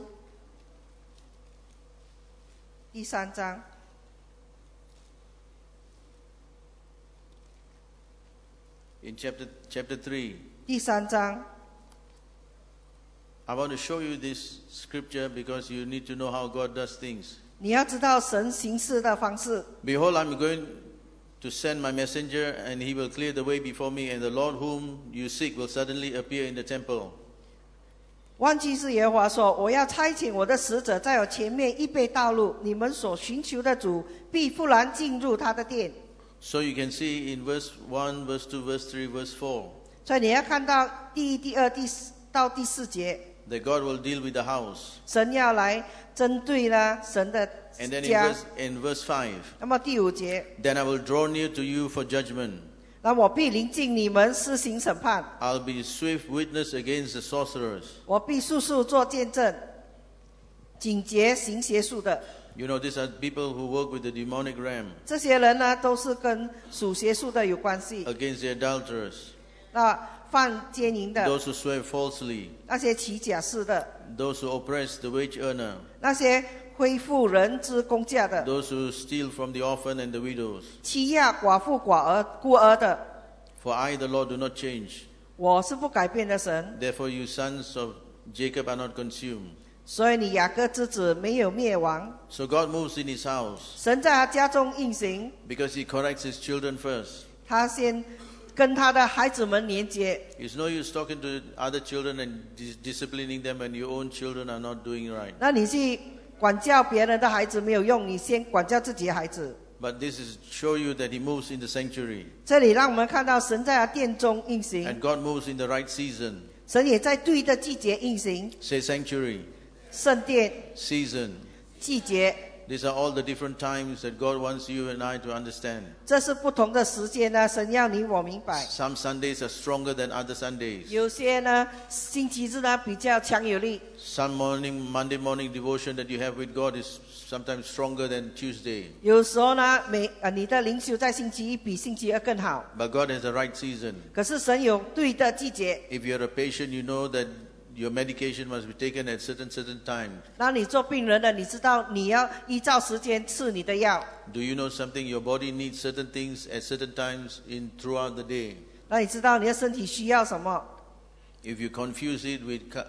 第3章。 In chapter 3, 第3章， I want to show you this scripture because you need to know how God does things. 你要知道神行事的方式。 Behold, I'm going to send my messenger, and he will clear the way before me, and the Lord whom you seek will suddenly appear in the temple. 万军之耶和华说：“我要差遣我的使者在我前面预备道路，你们所寻求的主必忽然进入他的殿。” So you can see in verse 1, verse 2, verse 3, verse 4, 所以你要看到第1、第2、到第4节， that God will deal with the house. 神要来针对了神的 And then 家。 in verse 5, 那么第5节， then I will draw near to you for judgment. 那我必临近你们施行审判， I'll be swift witness against the sorcerers. 我必速速做见证，警戒行邪术的。 You know, these are people who work with the demonic realm 这些人呢，都是跟属邪术的有关系。 against the adulterers, 那犯奸淫的， those who swear falsely, 那些起假誓的， those who oppress the wage earner, 那些恢复人之公价的， those who steal from the orphan and the widows. 欺压寡妇孤儿的。 For I, the Lord, do not change. 我是不改变的神， Therefore, you sons of Jacob are not consumed. 所以你雅各之子没有灭亡。 So God moves in His house 神在他家中运行， because He corrects His children first. 他先跟他的孩子们连接。 It's no use talking to other children and disciplining them when your own children are not doing right. 那你去管教别人的孩子没有用，你先管教自己的孩子。 But this is show you that He moves in the sanctuary. 这里让我们看到神在他殿中运行， And God moves in the right season. 神也在对的季节运行。 Say sanctuary, 圣殿 season. 季节， These are all the different times that God wants you and I to understand. 这是不同的时间呢，神要你我明白。 Some Sundays are stronger than other Sundays. 有些呢，星期日呢比较强有力， Some Monday morning devotion that you have with God is sometimes stronger than Tuesday. 有时候呢，你的灵修在星期一比星期二更好。 But God has the right season. 可是神有对的季节， If you're a patient, you know that your medication must be taken at certain times. 那你做病人的，你知道你要依照时间吃你的药。 Do you know something? Your body needs certain things at certain times throughout the day. 那你知道你的身体需要什么？ If you confuse it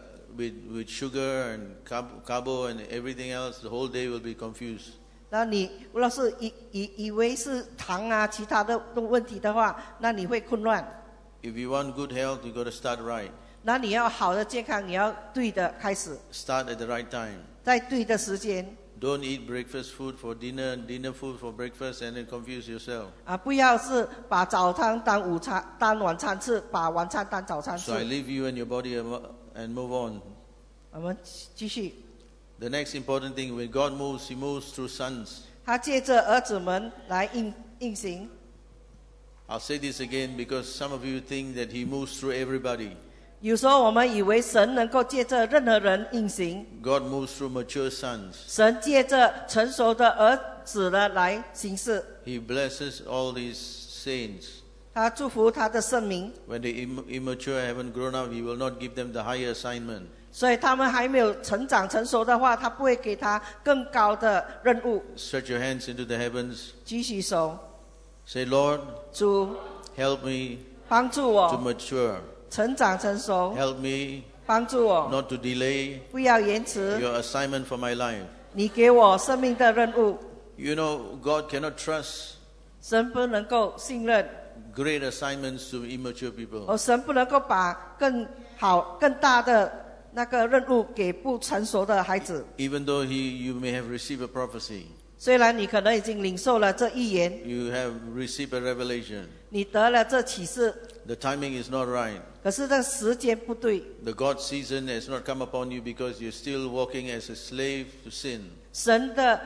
with sugar and carbo and everything else, the whole day will be confused. 那你如果是以为是糖啊其他的问题的话，那你会混乱。 If you want good health, you got to start right. 那你要好的健康，你要对的开始， Start at the right time. 在对的时间 Don't eat breakfast food for dinner, dinner food for breakfast, and then confuse yourself. 啊，不要是把早餐当午餐当晚餐吃，把晚餐当早餐吃 So。I leave you and your body and move on. 我们继续， The next important thing, when God moves, He moves through sons. 他借着儿子们来运行。 I'll say this again because some of you think that He moves through everybody. 有时候我们以为神能够借着任何人运行， God moves through mature sons. 神借着成熟的儿子呢来行事。 He blesses all these saints. 他祝福他的圣名， When the immature haven't grown up, He will not give them the higher assignment. 所以他们还没有成长成熟的话，他不会给他更高的任务。 Stretch your hands into the heavens. 举起手， Say, Lord, 主 help me 帮助 to 我 mature. 成长成熟， Help me 帮助我 not to delay 不要延迟 your assignment for my life. 你给我生命的任务。 You know, God cannot trust 神不能够信任， great assignments to immature people. 神不能够把更好、更大的那个任务给不成熟的孩子。 Even though you may have received a prophecy, 虽然你可能已经领受了这预言， you have received a revelation, 你得了这启示， the timing is not right. 可是这时间不对。 The God season has not come upon you because you're still walking as a slave to sin. 神的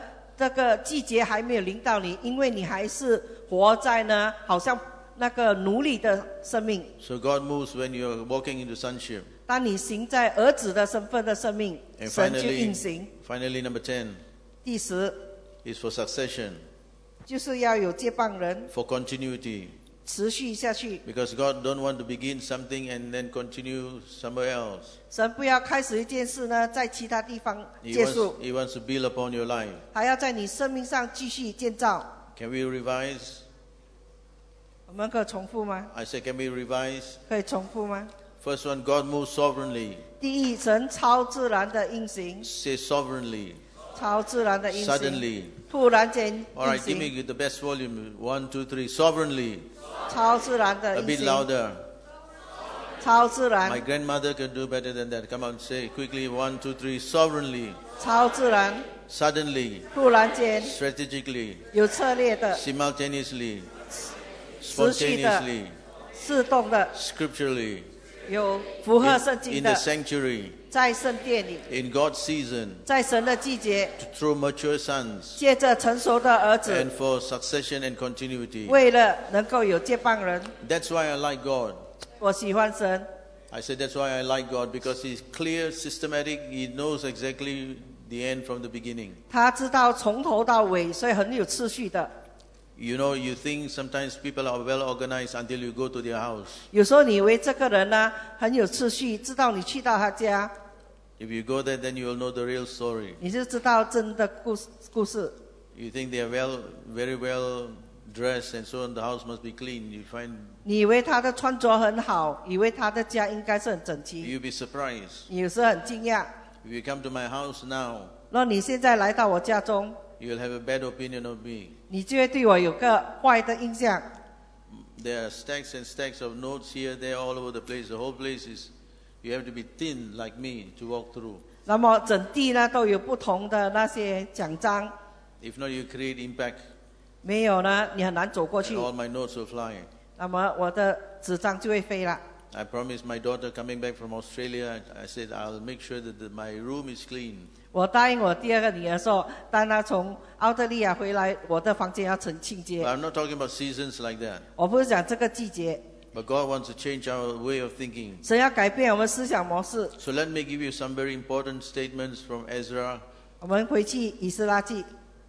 这个季节还没有临到你，因为你还是活在呢，好像那个奴隶的生命。 So God moves when you're walking into sonship. 当你行在儿子的身份的生命， And 神就运行。 finally, number 10 第10 is for succession, 就是要有接棒人， for continuity. 持续下去。 Because God don't want to begin something and then continue somewhere else. 神不要开始一件事呢，在其他地方 He 结 wants, 束， he wants to build upon your life. 还要在你生命上继续建造。 Can we revise? 我们可以重复吗？ I say, can we revise? 可以重复吗？ First one, God moves sovereignly. 第一，神超自然的运行， Say sovereignly, 超自然的运行， suddenly. 突然间 All 运 right, give 行， me the best volume. 1, 2, 3. Sovereignly. 超自然 A 的运 bit 行， louder. 超自 My 然， grandmother can do better than that. Come on, say it quickly. 1, 2, 3. Sovereignly. 超自然， Suddenly. 突然间 Strategically. 有策略的、 Simultaneously. 持续的、 Spontaneously. 自动的， Scripturally. 有符合圣 In 经 the 的， sanctuary. 在圣殿里， In God's season. 在神的季节， Through mature sons. 借着成熟的儿子 And，for succession and continuity. 为了能够有接棒人， That's why I like God. 我喜欢神。 I said that's why I like God, because He's clear, systematic. He knows exactly the end from the beginning. 他知道从头到尾，所以很有次序的。 You know, you think sometimes people are well organized until you go to their house. 有时候你以为这个人呢很有次序，直到你去到他家， If you go there, then you will know the real story. 你就知道真的故事。 You think they are very well dressed, and so on. The house must be clean. You find 你以为他的穿着很好，以为他的家应该是很整齐， you'll be surprised. 你有时候很惊讶。 If you come to my house now, 若你现在来到我家中， you'll have a bad opinion of me. 你就会对我有个坏的印象。 There are stacks and stacks of notes here, there, all over the place. The whole place is, you have to be thin like me to walk through. 那么整地呢都有不同的那些奖章， If not, you create impact, 没有呢你很难走过去 and，all my notes will fly. 那么我的纸张就会飞了。 I promised my daughter coming back from Australia, I said I'll make sure that my room is clean. 我答应我第二个女儿说，当她从澳大利亚回来，我的房间要清 But 洁。 I'm not talking about seasons like that. 我不是讲这个季节， But God wants to change our way of thinking. 神要改变我们思想模式。 So let me give you some very important statements from Ezra. 我们回去以斯拉记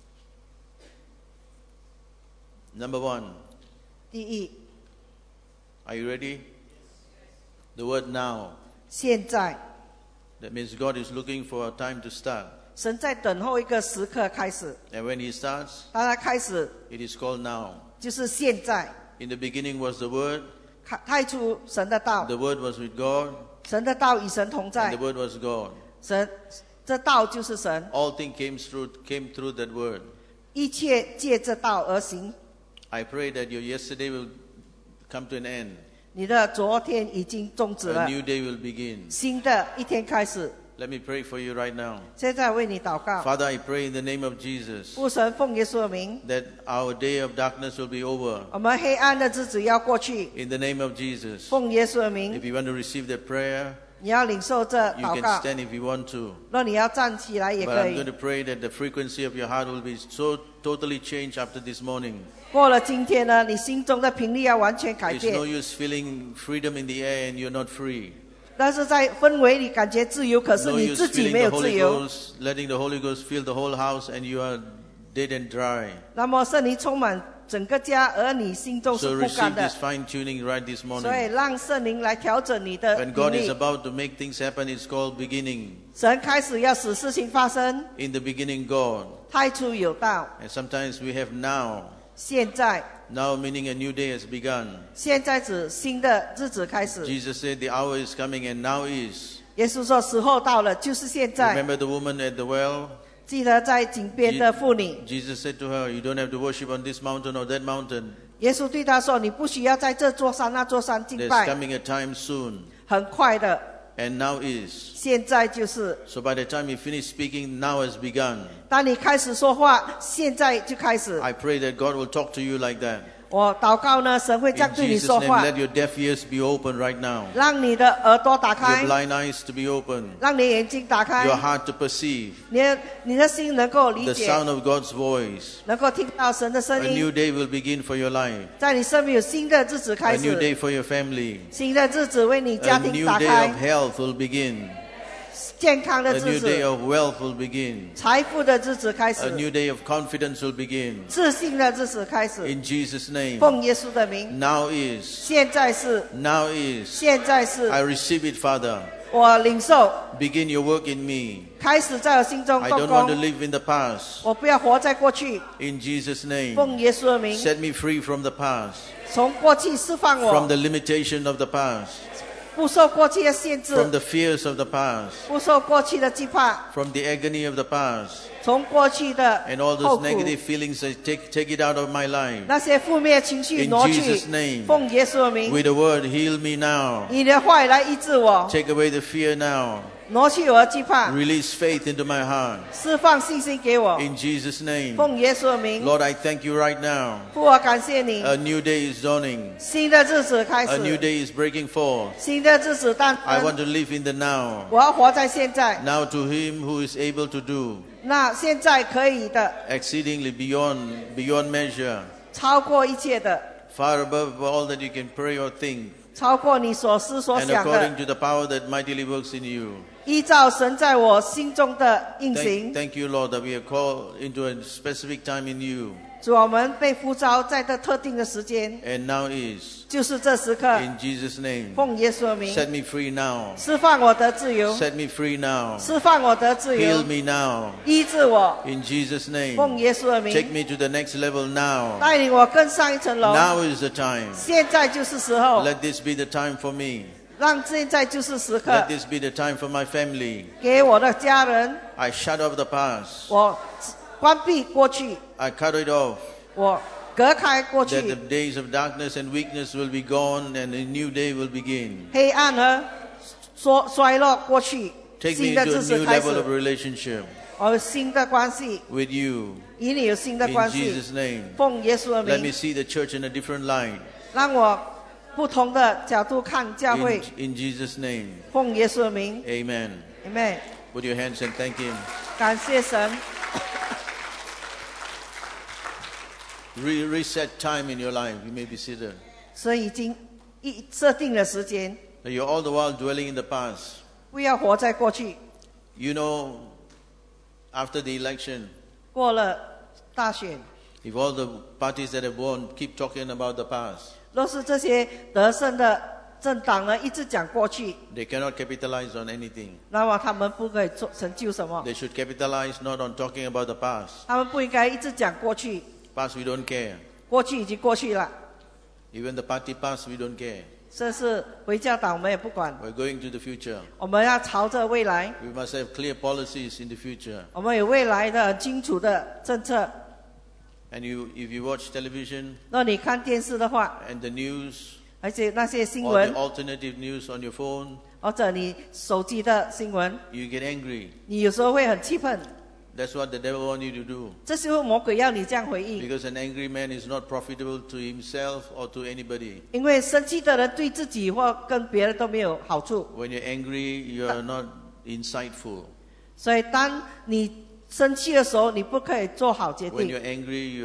Number 1, 第一， are you ready? The word now. 现在 That means God is looking for a time to start. 神在等候一个时刻开始， And when He starts, 当他开始 it is called now. 就是现在。 In the beginning was the Word. 太初神的道， The Word was with God. 神的道与神同 And 在 the，Word was God. 神这道就是神， All things came through that Word. 一切借这道而行。 I pray that your yesterday will come to an end. 你的昨天已经终止 A 了， new day will begin. 新的一天开始。 Let me pray for you right now. 现在为你祷告， Father, I pray in the name of Jesus 父神奉耶稣的名， that our day of darkness will be over. 我们黑暗的日子要过去。 In the name of Jesus. 奉耶稣的名 If，you want to receive that prayer, 你要领受这 you 祷 can 告。 stand if you want to. 若你要站起来也 But 可 I'm 以 going to。pray that the frequency of your heart will be so totally changed after this morning. 过了今天呢，你心中的频率要完全改 It's 变 no。use feeling freedom in the air and you're not free. 但是在氛围里感觉自由，可是 No 你 use 自己 feeling 没 the 有自 Holy 由。 Ghost, letting the Holy Ghost fill the whole house and you are dead and dry. 那么圣灵充满整个家，而你心中是 So 不 receive 甘的 this，fine tuning right this 所以 morning. 让圣灵来调整你的 When 灵 God is 力。 about to make things happen, it's called beginning. 神开始要使事情发生， In the beginning, God. 太初有道， And sometimes we have now. 现在， Now meaning a new day has begun. 现在指新的日子开始。 Jesus said the hour is coming and now is. 耶稣说时候到了，就是现在。 Remember the woman at the well? 记得在井边的妇女， Jesus said to her, you don't have to worship on this mountain or that mountain. 耶稣对她说：“你不需要在这座山那座山敬 There's 拜， coming a time soon. 很快的， And now is. 现在就是。 So by the time you finish speaking, now has begun. 当你开始说话，现在就开始。 I pray that God will talk to you like that. 我祷告呢，神会这样 In 对你 Jesus' 说 name, 话， let your deaf ears be open right now. 让你的耳朵打 Your 开， blind eyes to be open. 让你眼睛打开 Your，heart to perceive 你的心能够理 the 解， sound of God's voice. 能够听到神的声 A new 音， day will begin for your life. 在你生命有新的日子 A 开 new 始， day for your family. 新的日子为你家 A 庭 new 打 day 开 of，health will begin. 健康的 A 日 new day 子， of wealth will begin. 财富的日子开 A 始， new day of confidence will begin. 自信的日子开始， In Jesus' name. 奉耶稣的名， Now is. 现在是， Now is. 现在是， I receive it, Father. 我领受， Begin your work in me. 开始在我心中 I 动 don't want to 工， live in the past. 我不要活在过去， In Jesus' name. 奉耶稣的名， Set me free from the past. 从过去释放 From 我， the limitation of the past. 不受过去的限制， From the fears of the past. 不受过去的惧怕， From the agony of the past. 从过去的 And all 后 those 苦， negative feelings, I take it out of my life. 那些负面情绪 In 挪去 Jesus' name.， 奉耶稣的名， With the word, heal me now. 你的话语来医治我， Take away the fear now. 挪去我的惧怕， Release faith into my heart. 释放信心给我， In Jesus' name. 奉耶稣的名， Lord, I thank you right now. 父，我感谢你， A new day is dawning. 新的日子开 A new 始， day is breaking forth. 新的日子诞 I 生， want to live in the now. 我要活在现在， Now to him who is able to do 那现在可以的， exceedingly beyond measure, 超过一切的， far above all that you can pray or think, 超过你所思所 and 想 according 的， to the power that mightily works in you. 依照神在我心中的运 Thank, 行。 thank you, Lord, that we are called into a specific time in you, 主，我们被呼召在这特定的时间， and now is. 就是这时刻， In Jesus' name. 奉耶稣的名， Set me free now. 释放我的自由， Set me free now. 释放我的自 Heal 由， me now. 医治我， In Jesus' name. 奉耶稣的 Take 名， me to the next level now. 带领我更上一层楼。 Now is the time. 现在就是时候， Let this be the time for me. 让现在就是时刻 Let，this be the time for my family. 给我的家人， I shut off the past. 我关闭过去， I cut it off. 我隔开过 That the 去， days of darkness and weakness will be gone and a new day will begin. 黑暗和衰落过去， Take me 新的 into 日 a 子 new 开 level of 始， relationship 我有新的关系， with you. 与你有新的 In 关系 Jesus'，name. 奉耶稣的 Let me 名， see the church in a different light. 让我不同的角度看教会， In Jesus' name. 奉耶稣的名 Amen. ，Amen。 Put your hands and thank Him. 感谢神， Reset time in your life. You may be seated. 所以已经设定了时间， You're all the while dwelling in the past. 不要活在过去。 You know, after the election, 过了大选， if all the parties that have won keep talking about the past, 若是这些得胜的政党呢一直讲过去， they cannot capitalize on anything. 那么他们不可以做成就什么？ They should capitalize not on talking about the past. 他们不应该一直讲过去， Past we don't care. 过去已经过去了。 Even the party past we don't care. 这是回教党，我们也不管， We're going to the future. 我们要朝着未来， We must have clear policies in the future. 我们有未来的清楚的政策。 And if you watch television 若你看电视的话， and the news 而且那些新 or 闻 the，alternative news on your phone, 或者你手机的新闻， you get angry. 你有时候会很气愤。 That's what the devil wants you to do. 这时候魔鬼要你这样回应， Because an angry man is not profitable to himself or to anybody. 因为生气的人对自己或跟别人都没有好处。 When you're angry, you are not insightful. 所以当你生气的时候，你不可以做好决 When 定。 you're angry,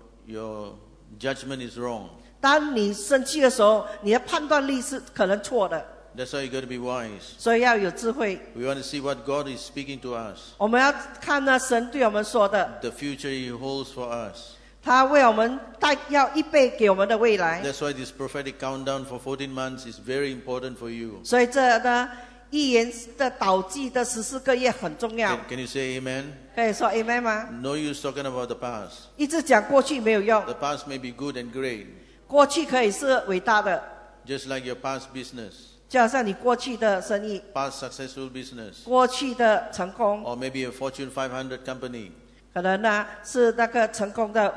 your judgment is wrong. 当你生气的时候，你的判断力是可能错的， That's why you got to be wise. 所以要有智慧。 We want to see what God is speaking to us. 我们要看那神对我们说的， The future He holds for us. 他为我们要预备给我们的未来。 That's why this prophetic countdown for 14 months is very important for you. 所以这呢，预言的祷记的14个月很重要。 Can you say amen? 可以说 Amen 吗？ No use talking about the past. 一直讲过去没有用， The past may be good and great, 过去可以是伟大的， just like your past business, 就好像你过去的生意、 past successful business, 过去的成功， or maybe a Fortune 500 company, 可能呢是那个成功的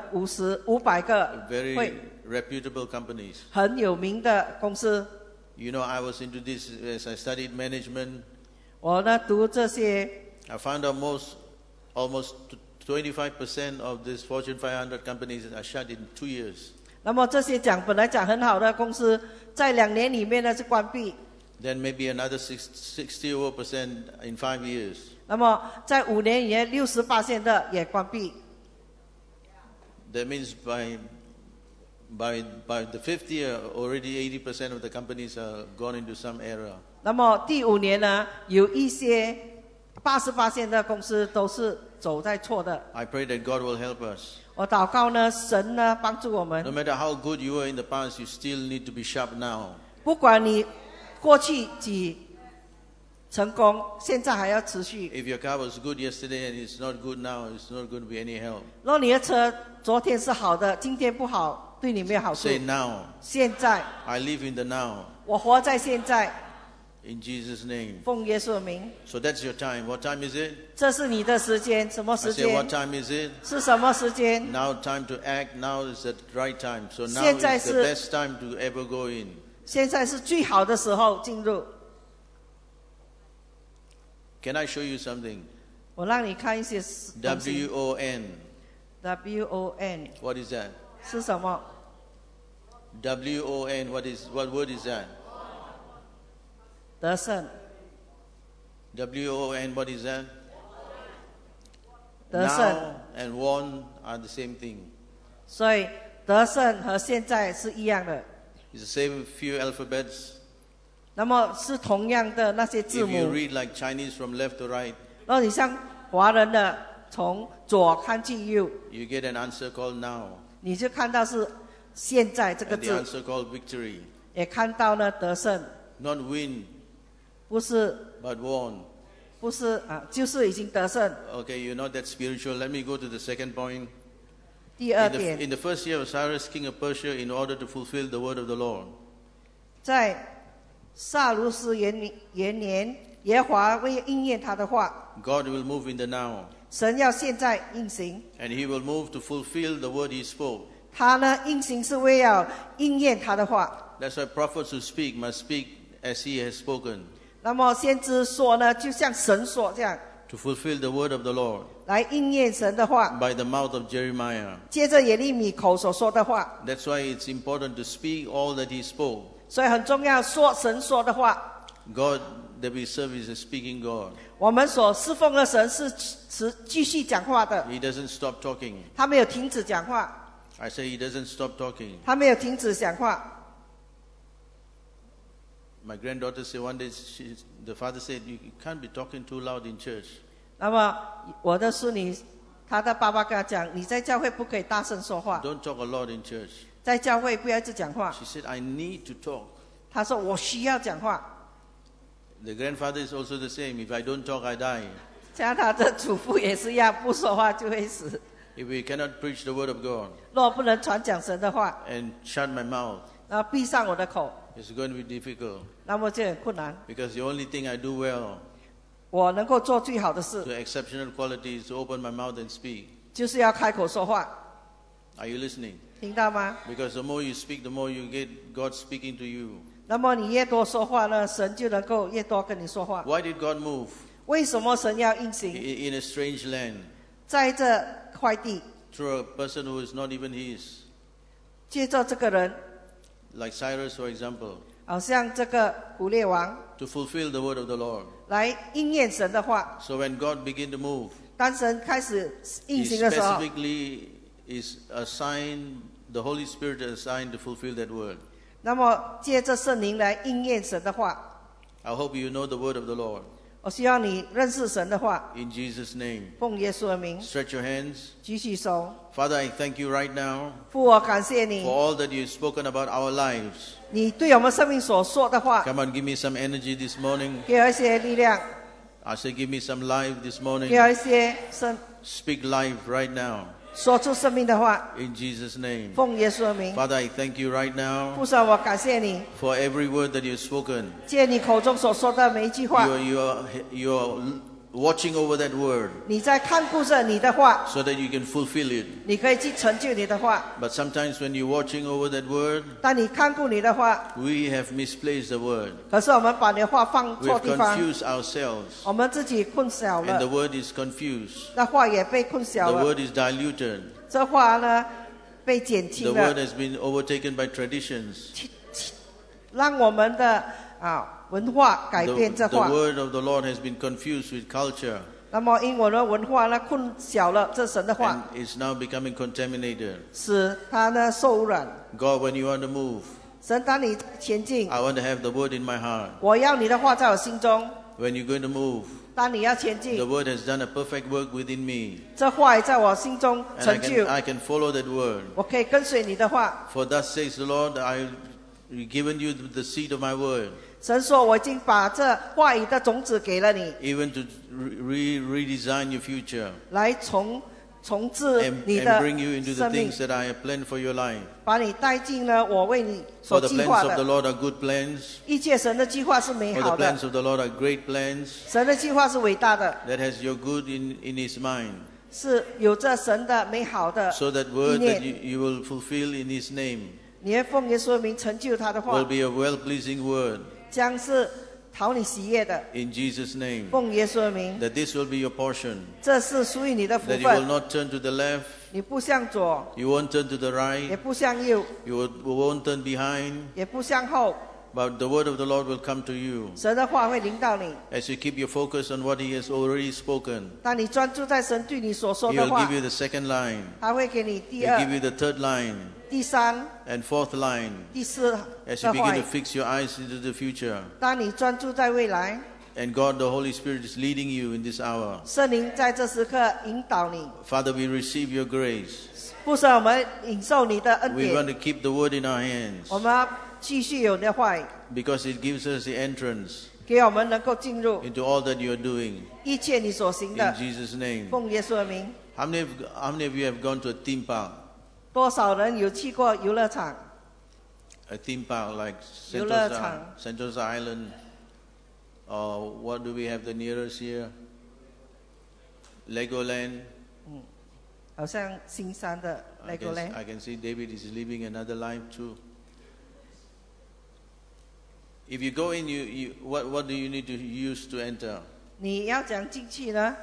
500个 very 会 reputable companies. 很有名的公司。 You know, I was into this as I studied management. 我呢读这些， I found out almost 25% of these Fortune 500 companies are shut in 2 years. 那么这些本来讲很好的公司，在2年里面呢是关闭。 Then maybe another 60% in 5 years. 那么在5年以内，60%的也关闭。 That means by the 5th year, already 80% of the companies are gone into some error. 那么第5年呢，有一些80%的公司都是走在错的。 I pray that God will help us. 我祷告呢，神呢帮助我们。 No matter how good you were in the past, you still need to be sharp now. 不管你过去几成功，现在还要持续。 If your car was good yesterday and it's not good now, it's not going to be any help. 若你的车昨天是好的，今天不好，对你没有好处。 Say now. 现在， I live in the now. 我活在现在， In Jesus' name. 奉耶稣的名。 So that's your time. What time is it? 这是你的时间，什么 I 时 say, what 间？ time is it? 是什么时间？ Now time to act. Now is the right time. So now 现在 is the 是 best time to ever go in. 现在是最好的时候进入。 Can I show you something? 我让你看一些东西。 WON. WON What is that? 是什么？ WON. What word is that? 得胜， WON. What is that? 得胜。 Now and won are the same thing. 所以得胜和现在是一样的。 It's the same few alphabets. 那么是同样的那些字 If you 母。 read like Chinese from left to right, 然后你像华人的从左看去右， you get an answer called now. 你就看到是现在这个 And the 字， answer called victory. 也看到呢得胜， Not win, 不是 but won. 不是啊，就是已经得胜。 Okay, you're not that spiritual. Let me go to the second point. 第二 In 点， the first year of Cyrus, king of Persia, in order to fulfill the word of the Lord, 在萨卢斯元年，耶和华为应验他的话， God will move in the now. 神要现在运行。 And he will move to fulfill the word he spoke. 他呢运行是为了应验他的话。 That's why prophets who speak must speak as he has spoken, 那么先知说呢，就像神说这样， to fulfill the word of the Lord 来应验神的话， by the mouth of Jeremiah. 接着耶利米口所说的话。 That's why it's important to speak all that he spoke. 所以很重要，说神说的话。 God that we serve is a speaking God. 我们所侍奉的神是继续讲话的， He doesn't stop talking. 他没有停止讲话， I say he doesn't stop talking. 他没有停止讲话。 My granddaughter said one day, the father said, you can't be talking too loud in church. 那么我的孙女，她的爸爸跟她讲，你在教会不可以大声说话， Don't talk a lot in church. 在教会不要一直讲话。 She said, I need to talk. 她说我需要讲话。 The grandfather is also the same. If I don't talk, I die. 像她的祖父也是一样，不说话就会死。 If we cannot preach the word of God 若不能传讲神的话， and shut my mouth, 然后闭上我的口， it's going to be difficult. 那么就很困难。 Because the only thing I do well, 我能够做最好的事， the exceptional quality is to open my mouth and speak. 就是要开口说话， Are you listening? 听到吗？ Because the more you speak, the more you get God speaking to you. 那么你越多说话呢，神就能够越多跟你说话。 Why did God move 为什么神要运行 in a strange land 在这块地， through a person who is not even his? 借着这个人， Like Cyrus, for example, 好像这个古列王 to fulfill the word of the Lord. 来应验神的话。 So when God began to move, 当神开始 He 运行的时候， specifically is assigned, the Holy Spirit is assigned to fulfill that word. 那么借着圣灵来应验神的话。 I hope you know the word of the Lord. 我希望你认识神的话， In Jesus' name. 奉耶稣的名， Stretch your hands. 举起手。 Father, I thank you right now 父，我感谢 for 你， all that you've spoken about our lives. 你对我们生命所说的话， Come on, give me some energy this morning. 给我一些力量， I say, give me some life this morning. 给我一些 Speak life right now. 说出生命的话。 In Jesus' name. 奉耶稣的名， Father, I thank you right now 父神，我感谢你， for every word that you've spoken. 借你口中所说的每一句话， You're watching over that word 你在看顾着你的话， so that you can fulfill it. 你可以去成就你的话。 But sometimes when you're watching over that word, 当你看顾你的话， we have misplaced the word. 可是我们把你的话放 We 错 have 地方， confused ourselves. 我们自己困小 And the 了， word is confused. 那话也被困小 The 了。 word is diluted. 这话呢被减 The 轻 word 了， has been overtaken by traditions. 让我们的文化改变这 The 话。 word of the Lord has been confused with culture 那么因我们的文化呢困小了这神的话， and is now becoming contaminated. 使它呢受污染。 God, when you want to move, 神，当你前进， I want to have the word in my heart. 我要你的话在我心中。 When you're going to move, 当你要前 the 进， word has done a perfect work within me. 这话语在我心中 And 成就， I can follow that word. 我可以跟随你的话。 For thus says the Lord, I've given you the seed of my word, 神说：“我已经把这话语的种子给了你， even to redesign your future 来重置 and 你 bring 的 you into the 生命， things that I have planned for your life. 把你带进了我为你 For 所 the 计 plans 划 of the 的。 Lord are good plans. 一切神的计划是美 For 好 the 的， plans of the Lord are great plans 神的计划是伟大的， that has your good in His mind. 是有着神的美好的 So that 意 word that 念。 you will fulfill in His name 你会奉耶稣的名成就他的 will 话， be a well-pleasing word 将是讨你喜悦的。 in Jesus' name. 奉耶稣的名， That this will be your portion. 这是属于你的福 That you will 分。 not turn to the left, 你不向左， you won't turn to the 也 right, 不向右， you won't turn behind, 也不向后。 but the word of the Lord will come to you 神的话会领导你。 as you keep your focus on what He has already spoken. 当你专注在神对你所说 He 的 will 话 give，you the second line, 他会给你第 He'll 二、 give you the third line 第三、 and fourth line 第四 as you 的话 begin 语 to。fix your eyes into the future. 当你专注在未来， And God, the Holy Spirit, is leading you in this hour. 圣灵在这时刻引导你。 Father, we receive your grace. 不是我们领受你的恩 We want 典， to keep the word in our hands 我们要继续有你的话语， because it gives us the entrance 给我们能够进入 into all that you are doing. 一切你所行 In 的。 Jesus' name. 奉耶稣的名， How many of you have gone to a theme park? 多少人有去过游乐场？ A theme park like 游乐场。 Sentosa Island? Or what do we have the nearest here? Legoland. 好像新山的 I Legoland。 can see David is living another life too. If you go in, what do you need to use to enter? 你要怎样进去呢？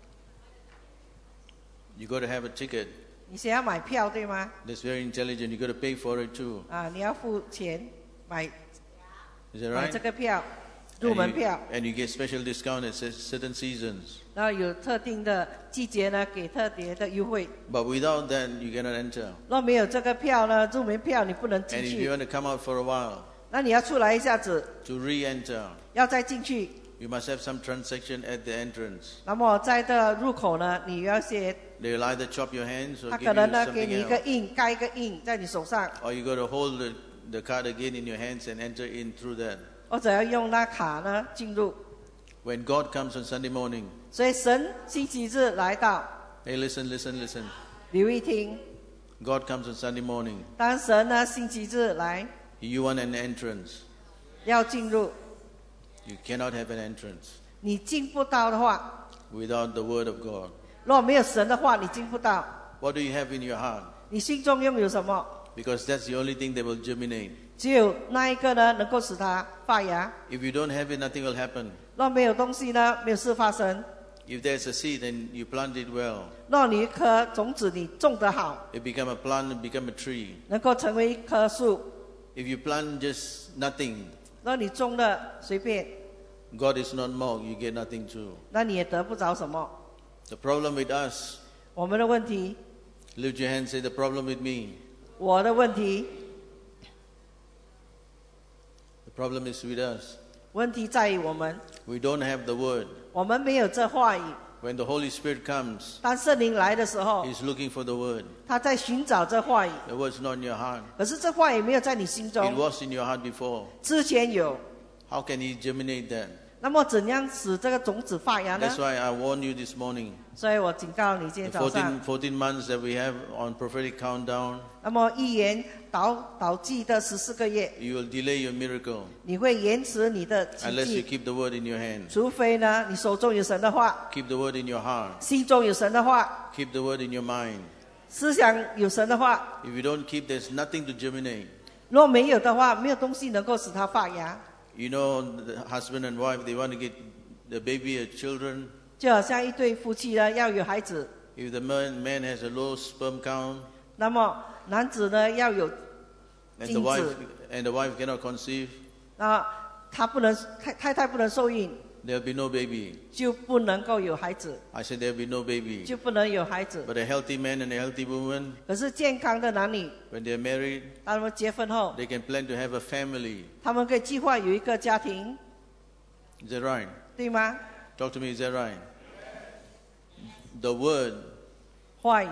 You got to have a ticket. 你先要买票，对吗？ That's very intelligent. You got to pay for it too. 你要付钱买 Is that 买 right? 这个票，入门票。 And you get special discount at certain seasons. 然后有特定的季节呢，给特别的优惠。 But without that, you cannot enter. 若没有这个票呢，入门票你不能进 And if you 去。 want to come out for a while 那你要出来一下子， to re-enter, 要再进去。 you must have some transaction at the entrance. 那么在这入口呢，你要先， They will either chop your hands or 他 give 可 you 能呢给你 something 一个 else. 印，盖一个印在你手上， Or you got to hold the card again in your hands and enter in through that. 或者要用那卡呢进入。 When God comes on Sunday morning, 所以神星期日来到， hey, listen. 留意听。 God comes on Sunday morning. 当神呢星期日来， You want an entrance. 要进入， You cannot have an entrance 你进不到的话， without the word of God. 若没有神的话，你进不到。 What do you have in your heart? 你心中拥有什么？ Because that's the only thing that will germinate. 只有那一个呢，能够使它发芽。 If you don't have it, nothing will happen. 若没有东西呢，没有事发生。 If there's a seed and you plant it well, 若你一颗种子你种得好， it become a plant, it become a tree. 能够成为一棵树。 If you plant just nothing, 若你种的随便， God is not mocked, you get nothing too. 那你也得不着什么。 The problem with us, 我们的问题， lift your hand, say the problem with me. 我的问题， The problem is with us. 问题在于我们， We don't have the word. 我们没有这话语。 When the Holy Spirit comes, 当圣灵来的时候， He's looking for the word. 他在寻找这话语， The word's not in your heart. 可是这话语没有在你心 It 中。 was in your heart before. 之前有， How can He germinate that? 那么怎样使这个种子发芽呢 That's？why I warn you this morning. 所以我警告你，今天 The 早上， 14 months that we have on prophetic countdown, 那么预言导记的14个月， you will delay your miracle 你会延迟你的奇 unless you 迹， keep the word in your hand. 除非呢，你手中有神的话， Keep the word in your heart. 心中有神的话， Keep the word in your mind. 思想有神的话。 If you don't keep, there's nothing to germinate. 若没有的话，没有东西能够使它发芽。 You know, the husband and wife, they want to get the baby or children. 就好像一对夫妻呢，要有孩子， If the man has a low sperm count, 那么男子呢要有 And 精子， the wife cannot conceive, 他不能太太不能受孕， there'll be no baby. 就不能够有孩子， I said there'll be no baby. 就不能有孩子。 But a healthy man and a healthy woman, 可是健康的男女， when they're married, 他们结婚后， they can plan to have a family. 他们可以计划有一个家庭， Is that right? 对吗？ Talk to me, is that right? The word 话语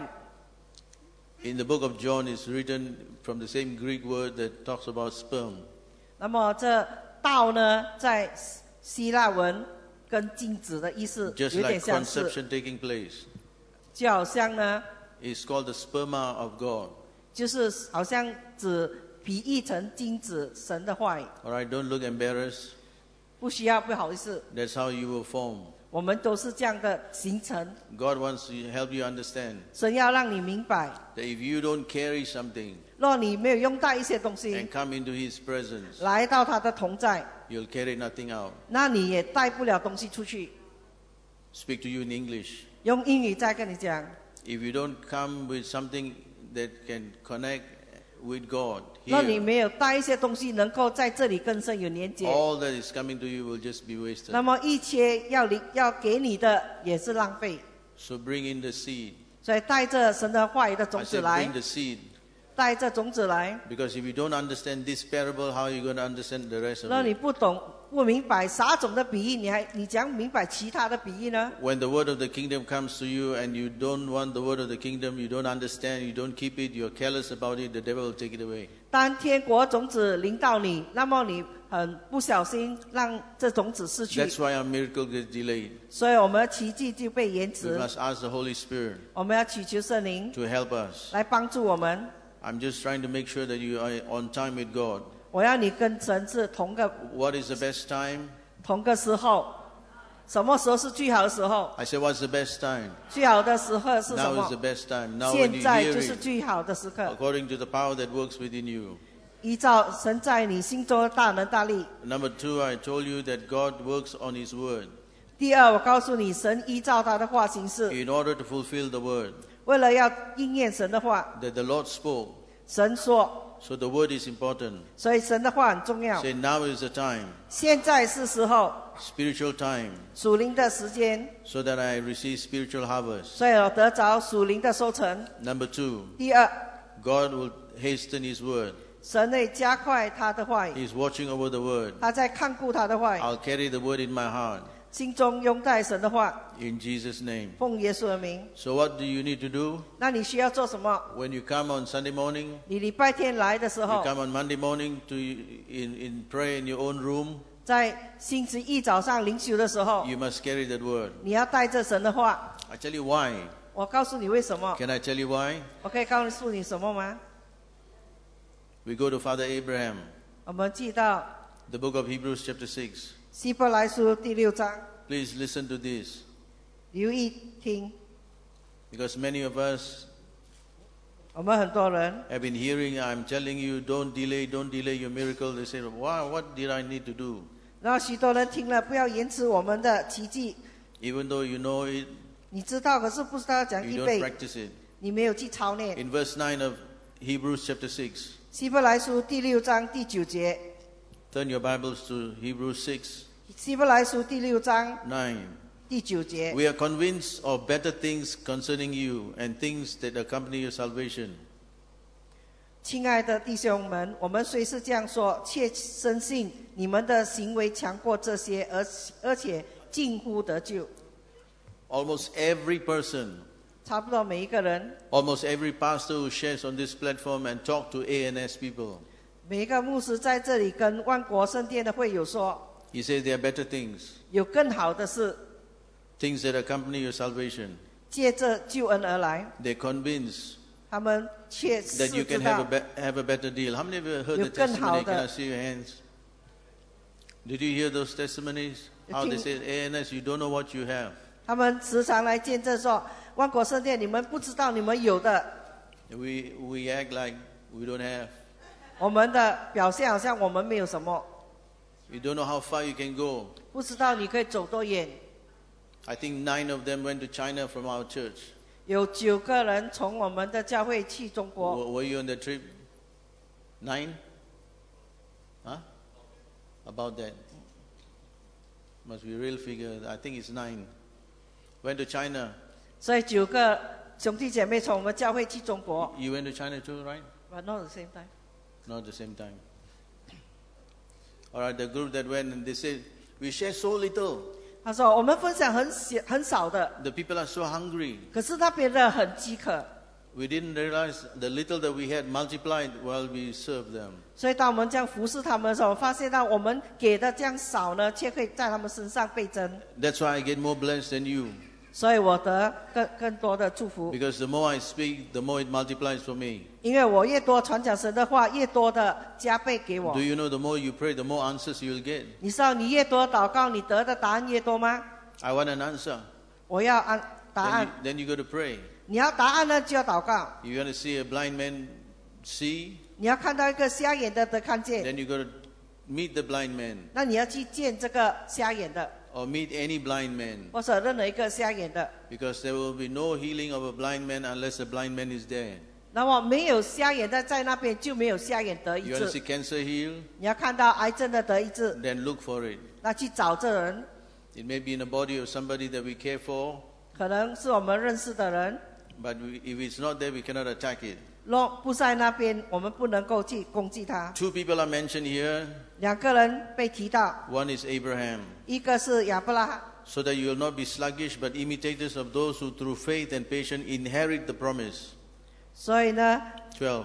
in the book of John is written from the same Greek word that talks about sperm. 那么这道呢，在希腊文跟精子的意思 Just 有点 like 相似， conception taking place. 就好像呢， It's called the sperma of God. 就是好像指比喻成精子神的话语， All right, don't look embarrassed. 不需要不好意思， That's how you will form. 我们都是这样的形成。 God wants to help you understand 神要让你明白， that if you don't carry something 若你没有用到一些东西 and come into His presence, 来到他的同在， you'll carry nothing out. 那你也带不了东西出去。 Speak to you in English. 用英语再跟你讲， If you don't come with something that can connect with God 若你 here, 没有带一些东西能够在这里跟神有连接， all that is coming to you will just be wasted. 那么一切要给你的也是浪费。 So bring in the seed. 所以带着神的话语的 I 种子 said 来 bring，the seed. 带着种子来。 Because if you don't understand this parable, how are you going to understand the rest of 若你 it? 不明白撒种的比喻，你讲明白其他的比喻呢？ When the word of the kingdom comes to you and you don't want the word of the kingdom, you don't understand, you don't keep it, you're careless about it, the devil will take it away. 当天国种子临到你，那么你很不小心让这种子失去， That's why our miracle gets delayed. 所以我们的奇迹就被延 We 迟。 must ask the Holy Spirit 我们要祈求圣灵 to help us. 来帮助我们。 I'm just trying to make sure that you are on time with God. 我要你跟神是同个 What is the best time? 时候，什么时候是最好的时候？ I said, what's the best time? 最好的时刻是什 Now is 么 the？best time. Now when 现 you 在 hear 就是 it, 最好的时刻。 according to the power that works within you. 依照神在你心中的大能大力。 Number two, I told you that God works on His word. 第二，我告诉你，神依照他的话行事， In order to fulfill the word 为了要应验神的话， that the Lord spoke. 神说， So the word is important. 所以神的话很重要。 Say, now is the time, 现在是时候， spiritual time, 属灵的时间， so that I receive spiritual harvest. 所以我得着属灵的收成。 Number two, 第二， God will hasten His word. 神会加快他的话语， He's watching over the word. 他在看顾他的话语， I'll carry the word in my heart. 心中拥戴神的话， In Jesus' name. 奉耶稣的名。 So what do you need to do? 那你需要做什么？ When you come on Sunday morning, 你礼拜天来的时 you 候， come on Monday morning to in pray in your own room, 在星期一早上灵修的时候， you must carry that word. 你要带着神的话。 I tell you why. 我告诉你为什么？ Can I tell you why? 我可以告诉你什么吗？ We go to Father Abraham, 我们记到 the book of Hebrews chapter 6. 希伯来书第6章， Please listen to this. 留意听。 Because many of us 我们很多人 have been hearing, I'm telling you, don't delay your miracle. They say, wow, what did I need to do? 然后许多人听了，不要延迟我们的奇迹。 Even though you know it, 你知道，可是不知道讲 you 预 don't 备， practice it. 你没有去操练。 In verse 9 of Hebrews chapter 6, 希伯来书第6章第9节， turn your Bibles to Hebrews 6, 希伯来书第6章 9. 第9节。 We are convinced of better things concerning you and things that accompany your salvation. 亲爱的弟兄们，我们虽是这样说，却深信你们的行为强过这些，而且近乎得救。 Almost every person, 差不多每一个人， almost every pastor who shares on this platform and talk to ANS people, 每一个牧师在这里跟万国圣殿的会友说， he says there are better things, 有更好的事 things that accompany your salvation. 借着救恩而来， They're convinced 他们确 that 实 you 知 can 道 have a better deal. How many of you have heard the 有更好 testimony? 的。 Can I see your hands? Did you hear those testimonies? How they said, ANS, you don't know what you have. 他们时常来见证说，万国圣殿你们不知道你们有的， We act like we don't have. 我们的表现好像我们没有什么， You don't know how far you can go. 不知道你可以走多远。 I think 9 of them went to China from our church. 有9个人从我们的教会去中国。 Were you on the trip? 9? Huh? About that. Must be real figure. I think it's 9. Went to China. 所以9个兄弟姐妹从我们教会去中国。 You went to China too, right? But not at the same time. Not at the same time. All right, the group that went, and they said, we share so little. 他说我们分享很少的， The people are so hungry. 可是那边人很饥渴。 We didn't realize the little that we had multiplied while we served them. 所以当我们这样服侍他们的时候，发现到我们给的这样少呢，却可以在他们身上倍增。 That's why I get more blessed than you. 所以我得更多的祝福， Because the more I speak, the more it multiplies for me. 因为我越多传讲神的话，越多的加倍给我 Do。you know the more you pray, the more answers you'll get? 你知道你越多祷告，你得的答案越多吗？ I want an answer. 我要按答 Then 案 you, then you go to pray. 你要答案呢，就要祷告。 You want to see a blind man see, 你要看到一个瞎眼的得看见， then you go to meet the blind man 那你要去见这个瞎眼的， or meet any blind man. 或者任何一个瞎眼的。 Because there will be no healing of a blind man unless a blind man is there. 那么没有瞎眼的在那边，就没有瞎眼得医 You want to 治。 see cancer healed? 你要看到癌症的得医治， Then look for it. 那去找这人， It may be in the body of somebody that we care for, 可能是我们认识的人。 but if it's not there, we cannot attack it. 若不在那边，我们不能够去攻击他。 Two people are mentioned here. 2个人被提到， One is Abraham. 一个是亚伯拉罕， So that you will not be sluggish, but imitators of those who through faith and patience inherit the promise. 所以呢 12.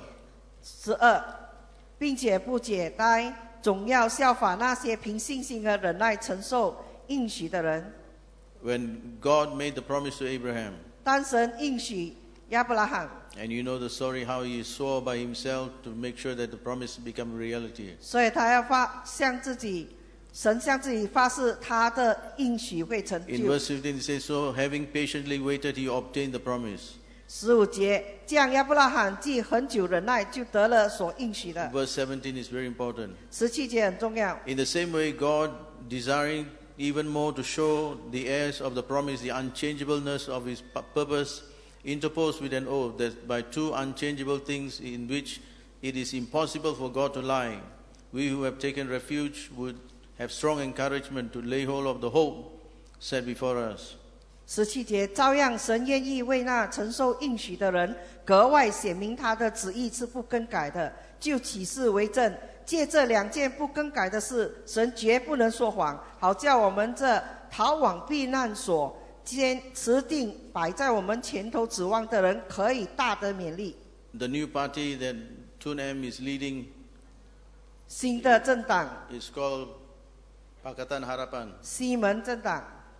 ，12，并且不解呆，总要效法那些凭信心和忍耐承受应许的人。 When God made the promise to Abraham, 当神应许亚伯拉罕， and you know the story how he swore by himself to make sure that the promise become reality. 所以他要神向自己发誓，他的应许会成 In 就。 verse 15 it says, so having patiently waited, he obtained the promise. 15节，这样亚伯拉罕既很久忍耐，就得了所应许的。 Verse 17 is very important. 17节很重要。 In the same way, God, desiring even more to show the heirs of the promise the unchangeableness of his purpose, interposed with an oath that by two unchangeable things in which it is impossible for God to lie, we who have taken refuge would have strong encouragement to lay hold of the hope set before us. 17节，照样神愿意为那承受应许的人格外显明他的旨意是不更改的，就起誓为证。借这2件不更改的事，神绝不能说谎，好叫我们这逃往避难所间持定摆在我们前头指望的人，可以大得勉励。 The new party that Tun M is leading 新的政党， is called Pakatan Harapan. 西门政党，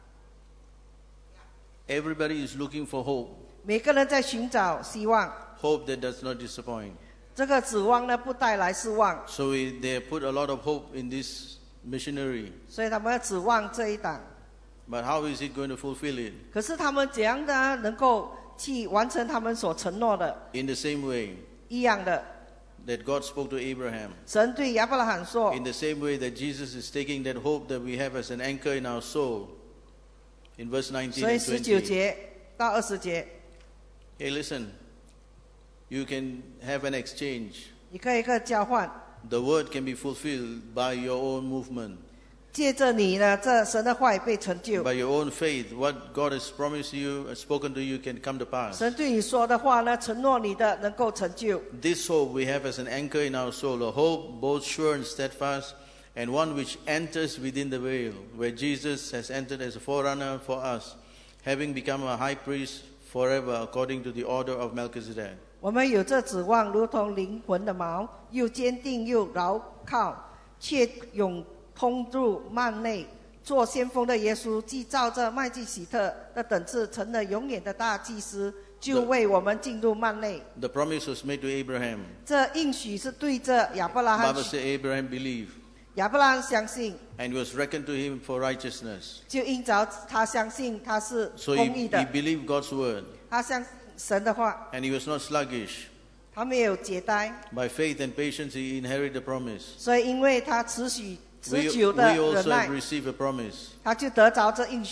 Everybody is looking for hope, 每个人在寻找希望。 hope that does not disappoint. 这个指望呢，不带来失望， So they put a lot of hope in this missionary. 所以他们要指望这一党。 But how is it going to fulfill it? 可是他们怎样的能够去完成他们所承诺的？ In the same way 一样的， that God spoke to Abraham. 神对亚伯拉罕说 In the same way that Jesus is taking that hope that we have as an anchor in our soul. In verse 19 所以 and 19 20. 节到20节， Hey, listen. You can have an exchange. 你可以一个交换， The word can be fulfilled by your own movement, 借着你呢，这神的话语被成就。 by your own faith. What God has promised you, spoken to you, can come to pass. 神对你说的话呢，承诺你的能够成就。 This hope we have as an anchor in our soul, a hope both sure and steadfast, and one which enters within the veil, where Jesus has entered as a forerunner for us, having become a high priest forever according to the order of Melchizedek. 我们有这指望，如同灵魂的锚，又坚定又牢靠，却永通入幔内。做先锋的耶稣，既照着麦基洗特的等次，成了永远的大祭司，就为我们进入幔内。 The promise was made to Abraham. 这应许是对着亚伯拉罕 Bible says Abraham believed, 亚伯拉罕相信， and it was reckoned to him for righteousness. 就因着他相信他是 So 公义 he 的， believed God's word, 他相信神的话， and he was not sluggish. 他没有解呆， By faith and patience he inherited the promise. 所以因为他持 We 久的 also 忍耐 have，received a promise. 他就得着这应许。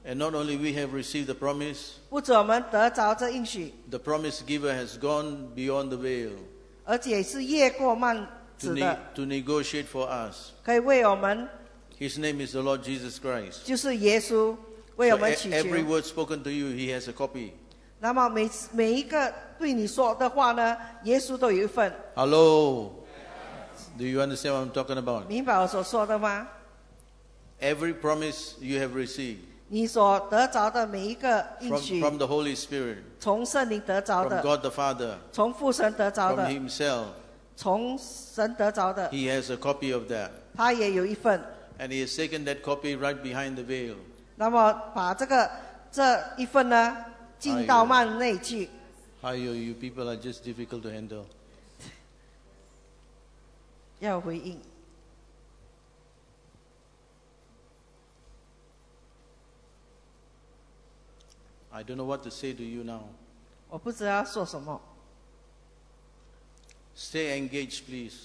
And not only we have received the promise, 不止我们得着这应许， the promise giver has gone beyond the veil 而且是越过幔 to, 子的， to negotiate for us. 可以为我们， His name is the Lord Jesus Christ. 就是耶稣为 So 我们祈 every 求。 word spoken to you, He has a copy. 那么每一个对你说的话呢，耶稣都有一份。 Hello. Do you understand what I'm talking about? 明白我所说的吗？ Every promise you have received 你所得着的每一个应 from, 许， from the Holy Spirit, 从圣灵得着 from 的， God the Father, 从父神得着 from 的， Himself, 从神得着的， He has a copy of that. 他也有一份。 And He has taken that copy right behind the veil. 那么把这一份呢，进到幔内去。 Hi, you people are just difficult to handle. 要回应。 I don't know what to say to you now. 我不知道说什么。 Stay engaged, please.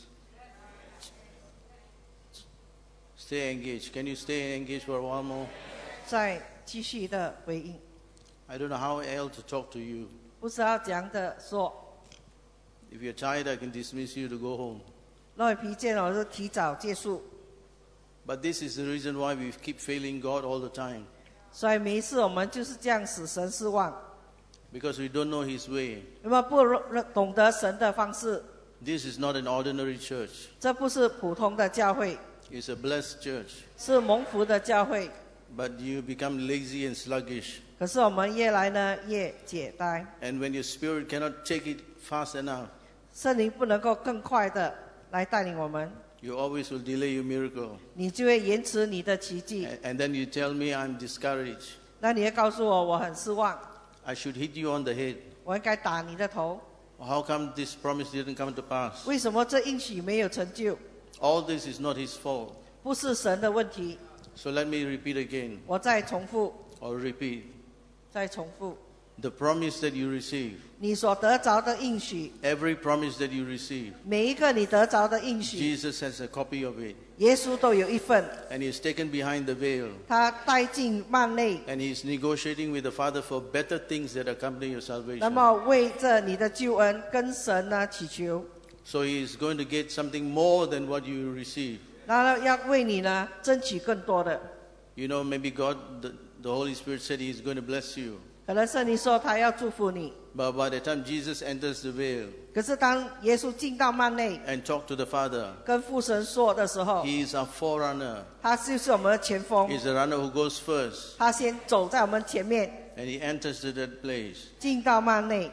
Stay engaged. Can you stay engaged for a while more? 再继续的回应， I don't know how else to talk to you. 不知道怎样的说。 If you're tired, I can dismiss you to go home. 若有疲倦了，我就提早结束。 But this is the reason why we keep failing God all the time. 所以每一次我们就是这样使神失望， Because we don't know His way. 因为不懂得神的方式。 This is not an ordinary church. 这不是普通的教会， It's a blessed church. 是蒙福的教会。 But you become lazy and sluggish. 可是我们越来呢越解呆， And when your spirit cannot take it fast enough, 圣灵不能够更快的来带领我们， you always will delay your miracle. 你就会延迟你的奇迹。 And then you tell me I'm discouraged. 那你会告诉我我很失望， I should hit you on the head. 我应该打你的头。 How come this promise didn't come to pass? 为什么这应许没有成就？ All this is not His fault. 不是神的问题。 So let me repeat again, 我再重复， or repeat. 再重复， The promise that you receive, 你所得着的应许， every promise that you receive, 每一个你得着的应许， Jesus has a copy of it. 耶稣都有一份， And He's taken behind the veil. 他带进幔内。 And He's negotiating with the Father for better things that accompany your 那 salvation. 么为着你的救恩跟神呢祈求， So He's going to get something more than what you receive. 然后要为你呢争取更多的。 You know, maybe God, the Holy Spirit said He's going to bless you. 可能圣灵说他要祝福你， But by the time Jesus enters the veil 可是当耶稣进到幔内 and talk to the Father, 跟父神说的时候， He is our forerunner. 他就是我们的前锋， He's the runner who goes first. 他先走在我们前面， And He enters to that place. 进到幔内。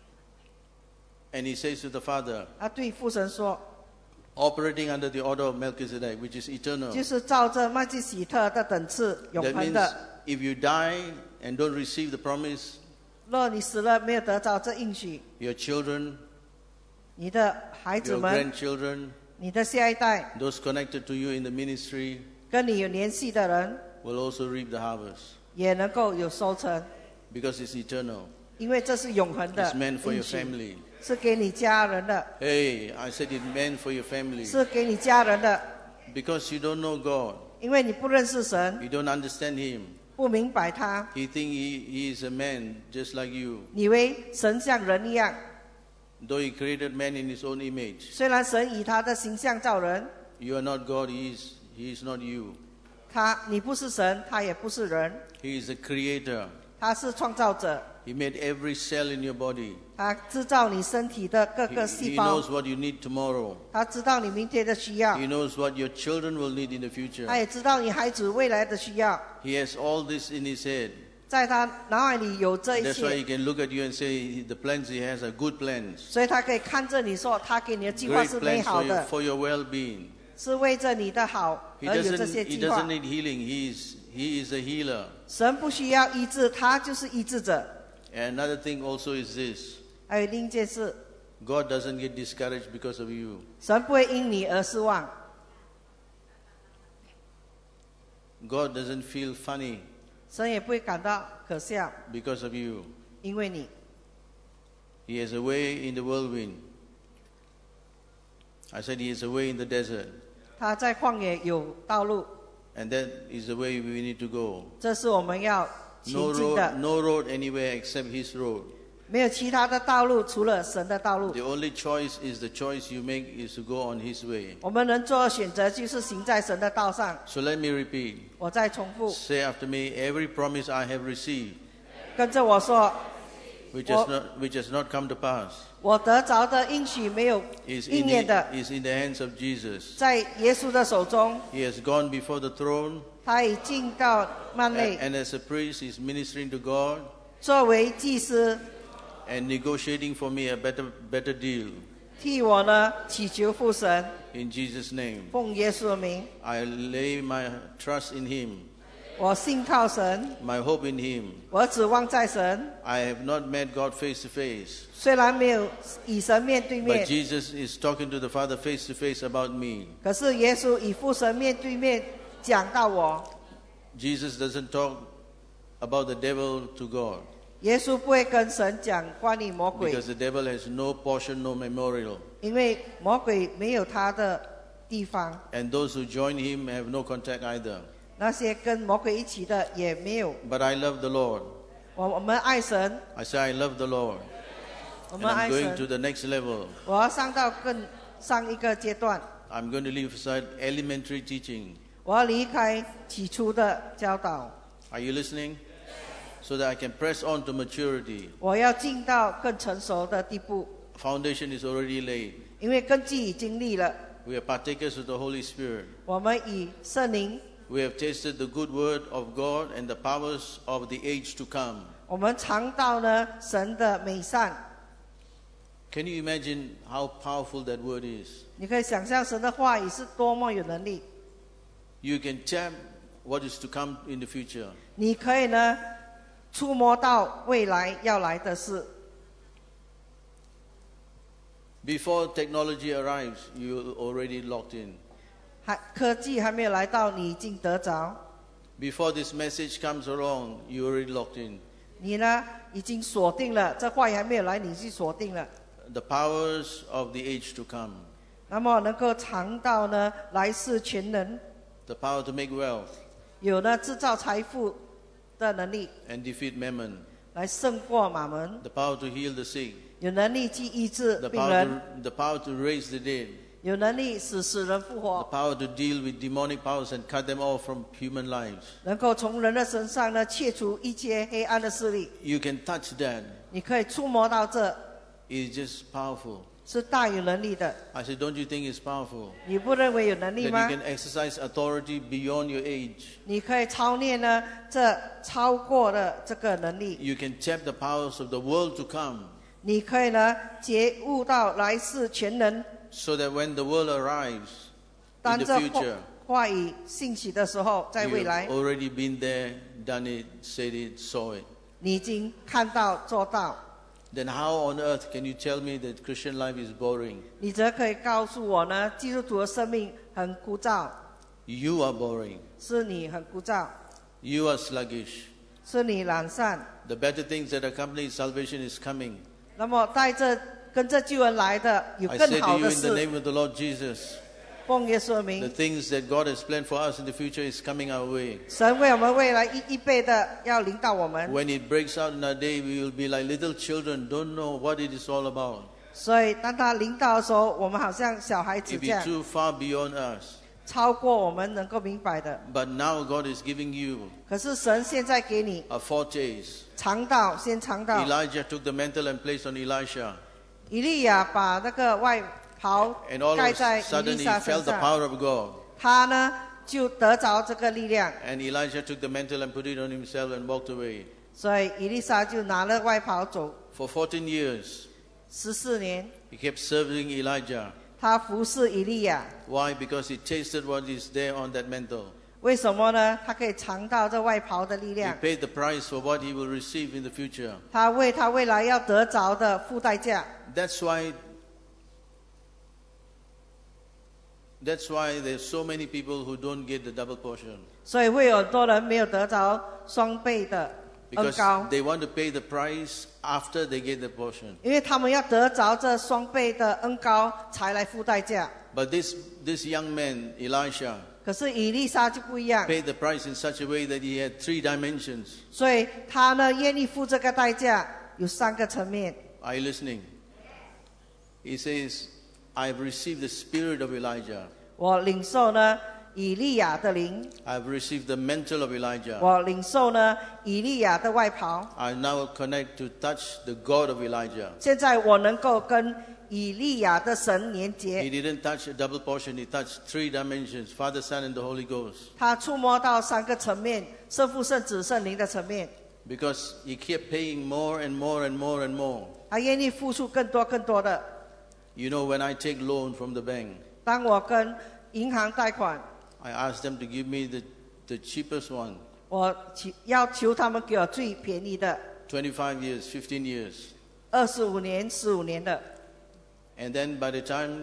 And He says to the Father, 他对父神说， operating under the order of Melchizedek, which is eternal. 就是照着麦基洗特的等次，永 That 恒 means 的。 if you die and don't receive the promise, 若你死了没有得着这应许， your children, 你的孩子 your 们、 grandchildren, 你的下一代， those connected to you in the ministry 跟你有联系的人， will also reap the harvest. 也能够有收成， Because it's eternal. 因为这是永恒的 It's meant for 应 your 许， family. 是给你家人的， Hey, I said it's meant for your family. 是给你家人的， Because you don't know God. 因为你不认识神， You don't understand Him. 不明白他， You think he is a man just like you. 以为神像人一样。 Though He created man in His own image. 虽然神以他的形象造人， You are not God. He is not you. 你不是神，他也不是人， He is a creator. 他是创造者， He made every cell in your body. 他制造你身体的各 He, 个 he 细胞， knows what you need tomorrow. 他知道你明天的需要， He knows what your children will need in the 他 future. 也知道你孩子未来的需要， He has all this in His head. 在他脑海里有这一 That's why He 切， can look at you and say the plans He has are good plans. 所以他可以看着你说，他给你的计划 Great 是美 plans 好的， for your well-being. 是为着你的好 He 而有这些 he 计划 doesn't。need healing. He is a healer. 神不需要医治，他就是医治者。 And another thing also is this. 还有另一件事， God doesn't get discouraged because of you. 神不会因你而失望， God doesn't feel funny 神也不会感到可笑， because of you. 因为你。 He has a way in the whirlwind. I said He has a way in the desert. 他在旷野有道路， And that is the way we need to go. 这是我们要前 No 进的。 no road anywhere except His road. 没有其他的道路，除了神的道路。 The only choice is the choice you make is to go on His way. 我们能做的选择就是行在神的道上。 So let me repeat. 我再重复， Say after me, every promise I have received, 跟着我说， which has not come to pass, 我得着的应许没有 is 应验的， in the hands of Jesus. 在耶稣的手中， He has gone before the throne, 他已进到幔内， and as a priest, He's ministering to God 作为祭司， and negotiating for me a better deal. 替我呢祈求父神， In Jesus' name, 奉耶稣的名， I lay my trust in Him, 我信靠神， my hope in Him. 我指望在神。 I have not met God face to face, 虽然没有与神面对 but 面， Jesus is talking to the Father face to face about me. 可是耶稣与父神面对面讲到我。 Jesus doesn't talk about the devil to God, 耶稣不会跟神讲关于魔鬼， because the devil has no portion, no memorial. 因为魔鬼没有他的地方。 And those who join him have no contact either. 那些跟魔鬼一起的也没有。 But I love the Lord. 我们爱神， I say I love the Lord. 我 And 们爱 I'm going to 神。 the next level. 我要上到更上一个阶段， I'm going to leave aside elementary teaching. 我要离开起初的教导， Are you listening? So that I can press on to maturity. 我要进到更成熟的地步， Foundation is already laid. 因为根基已经立了。 We are partakers of the Holy Spirit. 我们以圣灵， We have tasted the good word of God and the powers of the age to come. 我们尝到呢神的美善。 Can you imagine how powerful that word is? 你可以想象神的话语是多么有能力。 You can tap what is to come in the future. 你可以呢触摸到未来要来的事。 Before technology arrives, you're already locked in. 科技还没有来到，你已经得着。 Before this message comes along, you're already locked in. 你呢已经锁定了，这话语还没有来，你是锁定了。 The powers of the age to come. 那么能够尝到呢来世全能， The power to make wealth 有呢制造财富的能力， and defeat mammon. 来胜过马门， The power to heal the sick. 有能力去医治 The 病人， power to raise the dead. 有能力使死人复 The 活， power to deal with demonic powers and cut them off from human lives. 能够从人的身上呢切除一切黑暗的势力。 You can touch that. 你可以触摸到这， It's just powerful. 是大有能力的。 I said, don't you think it's powerful? 你不认为有能力 That 吗 you？ can exercise authority beyond your age. 你可以操练呢这超过了这个能力， You can tap the powers of the world to come, 你可以呢觉悟到来世全能。 so that when the world arrives 当 in 这 the future, 话语兴起的时候，在未 you've 来 already been there, done it, said it, saw it. 你已经看到做到， Then how on earth can you tell me that Christian life is boring? 你则可以告诉我呢，基督徒的生命很枯燥， You are boring. 是你很枯燥， You are sluggish. 是你懒散。 The better things that accompany salvation is coming. 那么带着跟着救恩来的有 I 更 say 好 to you 的 in the 事， name of the Lord Jesus, 奉耶稣的 the 名， things that God has planned for us in the future is coming our way. 神为我们未来预备的要领导我们。 When it breaks out in our day, we will be like little children, don't know what it is all about. 所以当他领导的时候，我们好像小孩子 It 这 be 样， too far beyond us. 超过我们能够明白的。 But now God is giving you 可是神现在给你 a foretaste. 尝到，先尝到。 Elijah took the mantle and placed on Elisha. 以利亚把那个外袍 And all 盖 of 在 a 以 sudden 利 he 沙 felt 身 the 上， power of God. 他呢就得着这个力量， And Elijah took the mantle and put it on himself and walked away. 所以以利沙就拿了外袍走。 For 14 years, 14年， he kept serving Elijah. 他服侍以利亚。 Why? Because he tasted what is there on that mantle. 为什么呢？他可以尝到这外袍的力 He 量， paid the price for what he will receive in the future. 他为他未来要得着的付代价。 That's why there's so many people who don't get the double portion. 所以会有很多人没有得着双倍的恩 Because 膏， they want to pay the price after they get the portion. 因为他们要得着这双倍的恩膏才来付代价。 But this young man, Elisha, 可可是以利沙就不一样， paid the price in such a way that he had 3 dimensions. 所以他呢愿意付这个代价，有3个层面。 Are you listening? He says, I have received the spirit of Elijah. 我领受呢以利亚的灵， I have received the mantle of Elijah. 我领受呢以利亚的外袍。 I now connect to touch the God of Elijah. 现在我能够跟以利亚的神连 He 结， didn't touch a double portion, he touched 3 dimensions, Father, Son, and the Holy Ghost. 他触摸到3个层面，圣父、圣子、圣灵的层面。 Because he kept paying more and more and more and more. 他愿意付出更多更多的。 You know, when I take loan from the bank, 当我跟银行贷款， I ask them to give me the cheapest one. 我要求他们给我最便宜的 25 years, 15 years. ，25年、15年的。 And then by the time,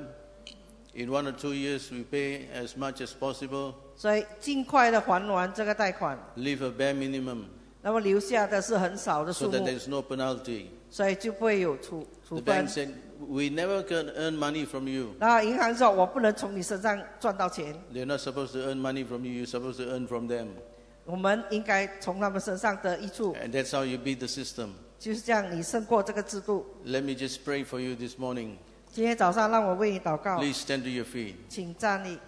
in 1 or 2 years, we pay as much as possible, 所以尽快的还完这个贷款， leave a bare minimum 那么留下的是很少的 so 数 that 目， there's no penalty. 所以就不会有处 The 分 bank。said, we never can earn money from you. 然后银行说：“我不能从你身上赚到钱， They're not supposed to earn money from you, you're supposed to earn from them. 我们应该从他们身上得益处。 And that's how you beat the system. ” 就是这样，你胜过这个制度。 Let me just pray for you this morning. 今天早上让我为你祷告， Please stand to your feet. 请站立。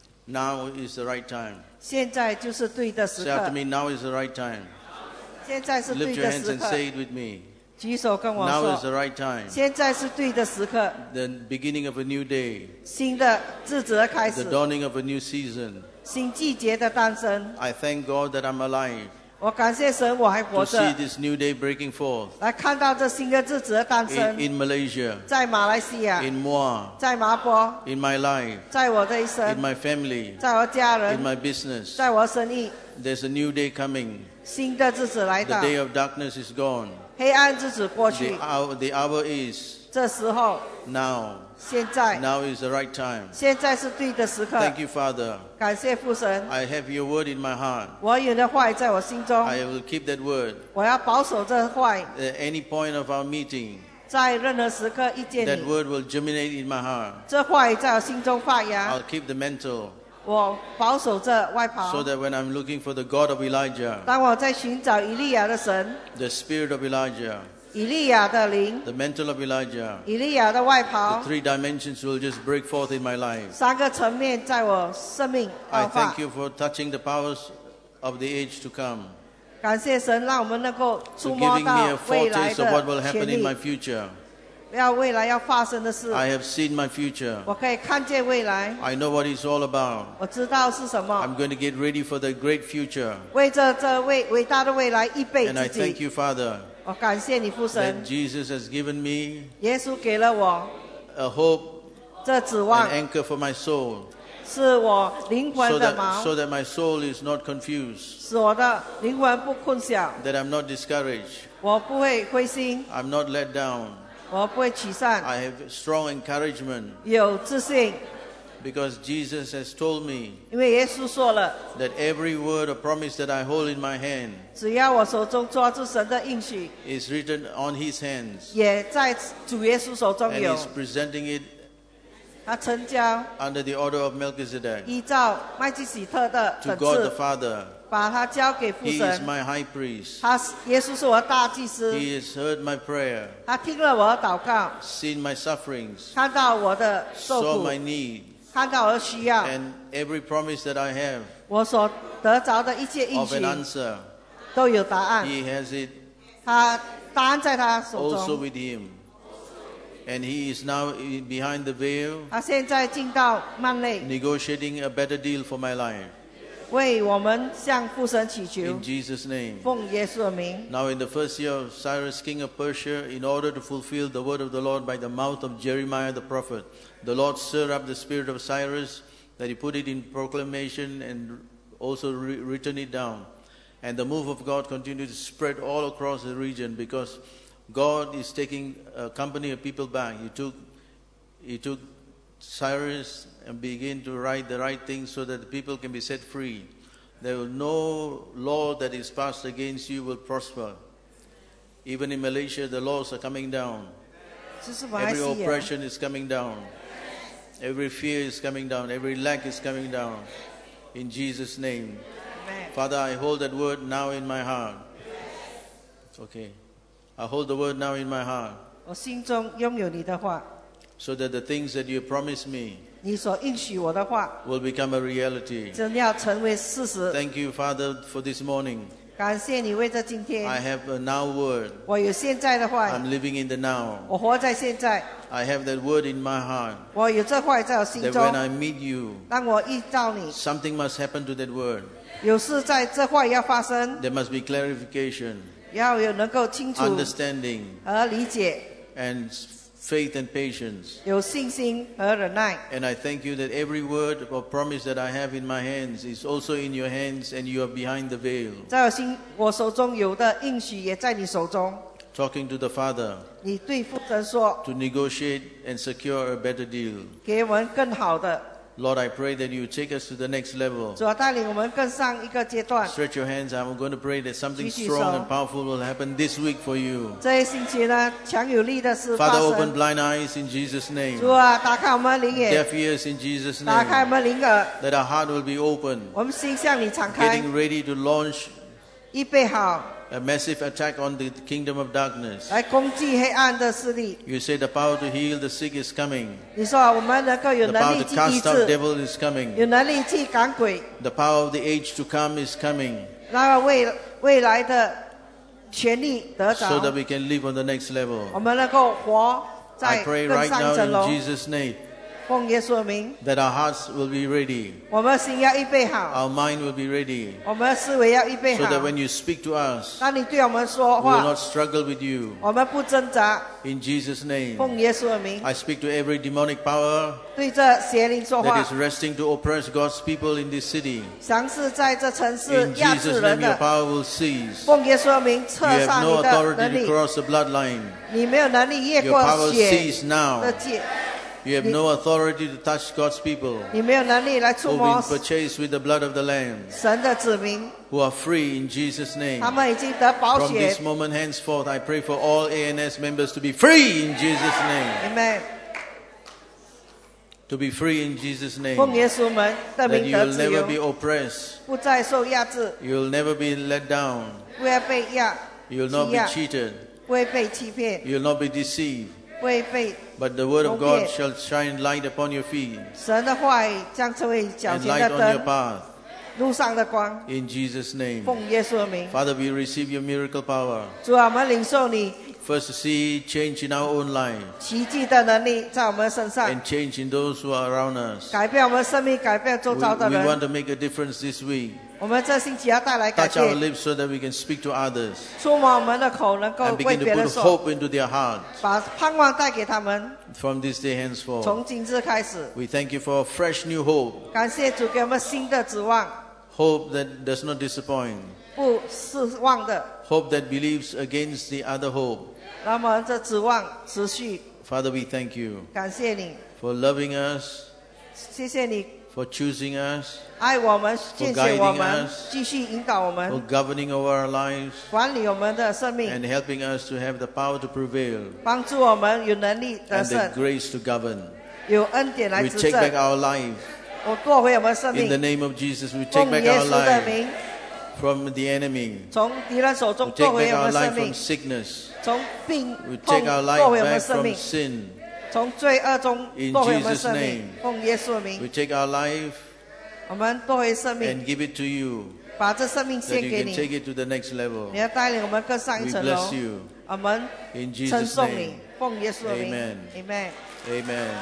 Now is the right time. 现在就是对的时 Say after 刻， me, now is the right time. 现在是对 Lift your 的 hands 时 and 刻。 say it with me. 举手跟我 Now is 说 the right time. 现在是对的时刻， The beginning of a new day. 新的日子的开 The 始， dawning of a new season. 新季节的诞生。 I thank God that I'm alive 我感谢神，我还活 to 着 see，this new day breaking forth 来看到这新的日子的诞 in, 生。 in Malaysia, 在马来西亚， in Muar, 在麻坡， in my life, 在我的一 in 生， my family, 在我家 in 人， my business. 在我生意， There's a new day coming. 新的日子来 The 到， day of darkness is gone. 黑暗日子过去 The，hour is 这时候， now. 现在， Now is the right time. 现在是对的时刻。 Thank you, Father. 感谢父神， I have your word in my heart. 我有的话语在我心中， I will keep that word. 我要保守这话语， At any point of our meeting, 在任何时刻遇见 that 你， word will germinate in my heart. 这话语在我心中发芽。 I'll keep the mantle 我保守这外袍 so。that when I'm looking for the God of Elijah, 当我在寻找以利亚的神、 the spirit of Elijah, 以利亚的灵、 the mantle of Elijah, 以利亚的外 the 袍， 3 dimensions will just break forth in my life. 3个层面在我生命 I 爆发 thank。you for touching the powers of the age to come, 感谢神，让我们能够 for 触摸 giving 到 me a 未来 foretaste of what will 的 happen 权 in my 利， future. 未来要发生的事， I have seen my future. 我可以看见未来， I know what it's all about. 我知道是什么， I'm going to get ready for the great future. 为这伟大的未来预备 And I 自 thank 己。 you, Father, 我感谢你父 that 神， Jesus has given me 耶稣给了我 a hope, 这指望 an，anchor for my soul, 是我灵魂 so 的锚， that my soul is not confused, 使我的灵魂不困晓， that I'm not discouraged, 我不会灰心， I'm not let down. 我不会沮丧， I have strong encouragement 有自信， because Jesus has told me 因为耶稣说了， that every word or promise that I hold in my hand 只要我手中抓住神的应许， is written on his hands, 也在主耶稣手中 and 有 he's。presenting it 他成交， under the order of Melchizedek 依照麦基洗特的 to 等 God the 次， Father. 把他交给父 He is 神。 my high priest. 耶稣是我的大祭司， He has heard my prayer, 他听了我的祷告， seen my sufferings, 看到我的受 saw 苦， my need, 看到我的需要， and every promise that I have 我所得着的一切应 of 许 an answer, 都有答案。 He has it 他答案在他手 also 中。 with Him. And He is now behind the veil, 他现在进到幔内， negotiating a better deal for my life. 为我们向父神祈求 In，Jesus' name. 奉耶稣的名。 Now in the first year of Cyrus, king of Persia, in order to fulfill the word of the Lord by the mouth of Jeremiah the prophet, the Lord stirred up the spirit of Cyrus, that he put it in proclamation and also written it down. And the move of God continued to spread all across the region because God is taking a company of people back. He took Cyrus and began to write the right things so that the people can be set free. There will no law that is passed against you will prosper. Even in Malaysia, the laws are coming down. 这是马来 Every 西亚， oppression is coming down. Every fear is coming down. Every lack is coming down. In Jesus' name. Amen. Father, I hold that word now in my heart. Okay. I hold the word now in my heart. 我心中拥有你的话， So that the things that you promised me 你所应许我的话， will become a reality. 真要成为事实。 Thank you, Father, for this morning. 感谢你为这今 I 天， have a now word. 我有现在的话 I'm 语， living in the now. 我活在现在， I have that word in my heart. 我有这话语在我心 That 中 when。I meet you, 当我遇到你， something must happen to that word. 有事在这话语要发生， There must be clarification, 要有能够清楚 understanding, 和理解， and faith and patience. 有信心和忍耐。 And I thank you that every word or promise that I have in my hands is also in your hands and you are behind the veil. 在我手中有的应许也在你手中。 Talking to the Father 你对父神说， to negotiate and secure a better deal. 给我们更好的， Lord, I pray that you take us to the next level. 主要带领我们更上一个阶段。 Stretch your hands. I'm going to pray that something 举起 strong 手。 and powerful will happen this week for you. 这一星期呢，强有力的事发 Father, open 生。 blind eyes in Jesus' name. 主啊，打开我们灵眼， Deaf ears in Jesus' 打开我 name. 们灵耳， That our heart will be open. 我们心向你敞开， Getting ready to launch 预备好 a massive attack on the kingdom of darkness. 来攻击黑暗的势力。 You say the power to heal the sick is coming. 你说我们能够有 The 能 power 力 to 去医 cast out 治， devil is 有 coming. 能力去赶鬼， The power of the age to come is coming. 那个未来的权利得 So that 着， we can live on the next 我 level. 们能够活 I 在 pray 更 right 上 now 层 in 楼。 Jesus' name 奉耶稣的名， that our hearts will be ready. 我们心要预备好， Our mind will be ready. 我们的思维要预备 So 好。 that when you speak to us, 当你对我们说 we will 话， not struggle with you. 我们不挣扎。 In Jesus' name, 奉耶稣的名， I speak to every demonic power 对这邪灵说 that 话 is，resting to oppress God's people in this city. 尝试在这城市 In 压制 Jesus' 人 name, your 的。 power will cease. 奉耶稣的名， You 撤 have 上 no 你的 authority 能 to 力， cross the bloodline. 你没有能力越 Your 过 power 血 cease now. 的界， You have no authority to touch God's people 你没有能力来触 who've 摸 been purchased with the blood of the Lamb, 神的子民， who are free in Jesus' name. 他们已经得保 From 险 this。moment henceforth, I pray for all ANS members to be free in Jesus' name. Amen。 To be free in Jesus' name. 奉耶稣们的 That 名 you 得 will 自 never 由， be oppressed. 不再受压制， You will never be let down. 不会被压 You will not 欺 be 压， cheated. 不会被欺骗， You will not be deceived. 不会被 But the word of 蒙 God 骗。 shall shine light upon your feet 神的话语将成为脚 and 前 light 的 on your 灯， path. 路上的光。 In Jesus' name. 奉耶稣的名， Father, we receive your miracle power. 主啊，我们领受你 First, to see change in our own life 奇迹的能力在我们身上， and change in those who are around us. 改变我们生命，改变 We, 周遭的 we 人。 want to make a difference this week. 我们这星期要带来改 Touch our 变， lips so that we can speak to others 触摸我们的口，能够 and 为 begin to 别人 put 说， hope into their hearts 把盼望带给他们。 from this day henceforth. 从今日开始， We thank you for a fresh new hope, 感谢主给我们新的指望， hope that does not disappoint, 不失望的， hope that believes against the other hope. 让我们这指望持续。 Father, we thank you 感谢你， for loving us, 谢谢你 for choosing us, 爱我们，拣选我 guiding 们 us， 继续引导我 for 们， governing over our lives, 管理我们的生命， and helping us to have the power to prevail 帮助我们有能力得 and the 胜， grace to govern. 有恩典来 We 执 take back 政。 our life. 我夺回我们生 In the 命， name of Jesus, we take 奉 back 耶 our 稣的 life 名， from the enemy. 从敌人手中 We 夺 take 回 back 我 our 们生 life 命 from，sickness. 从病 We 痛 take our 夺 life 回我们 back 生 from 命， sin. 从罪恶中 In 夺回我们 Jesus' 生命 name.。 奉耶稣的名 We，take our life 我们夺回生命， and give it to you 把这生命 that 献 you 给 can 你。 take it to the next level. 你要带领我们更上一 We 层楼 bless。you. 我们 In 称 Jesus' 颂 name. 你，奉耶稣的名 Amen. Amen。 Amen.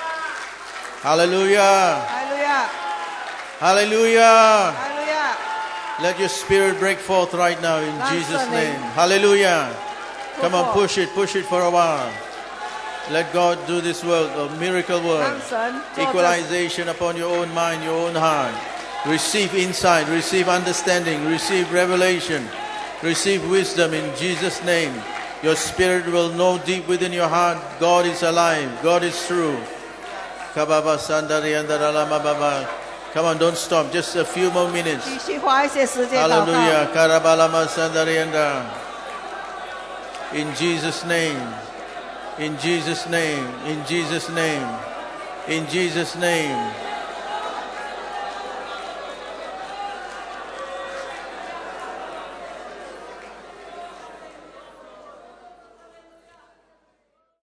Hallelujah. 哈利路亚， Hallelujah. 哈利路亚， Let your spirit break forth right now in 让 Jesus' 圣灵 name. Hallelujah. 突 Come on, 破 push it for a while. Let God do this work, a miracle 让 work. 神做这 Equalization upon your own mind, your own heart. Receive insight, receive understanding, receive revelation, receive wisdom in Jesus' name. Your spirit will know deep within your heart, God is alive, God is true. Kababa sandari andaralama baba. Come on, don't stop, just a few more minutes. 继续花一些时间祷告。 Hallelujah. Karabalama sandari anda. In Jesus' name. In Jesus' name. In Jesus' name. In Jesus' name.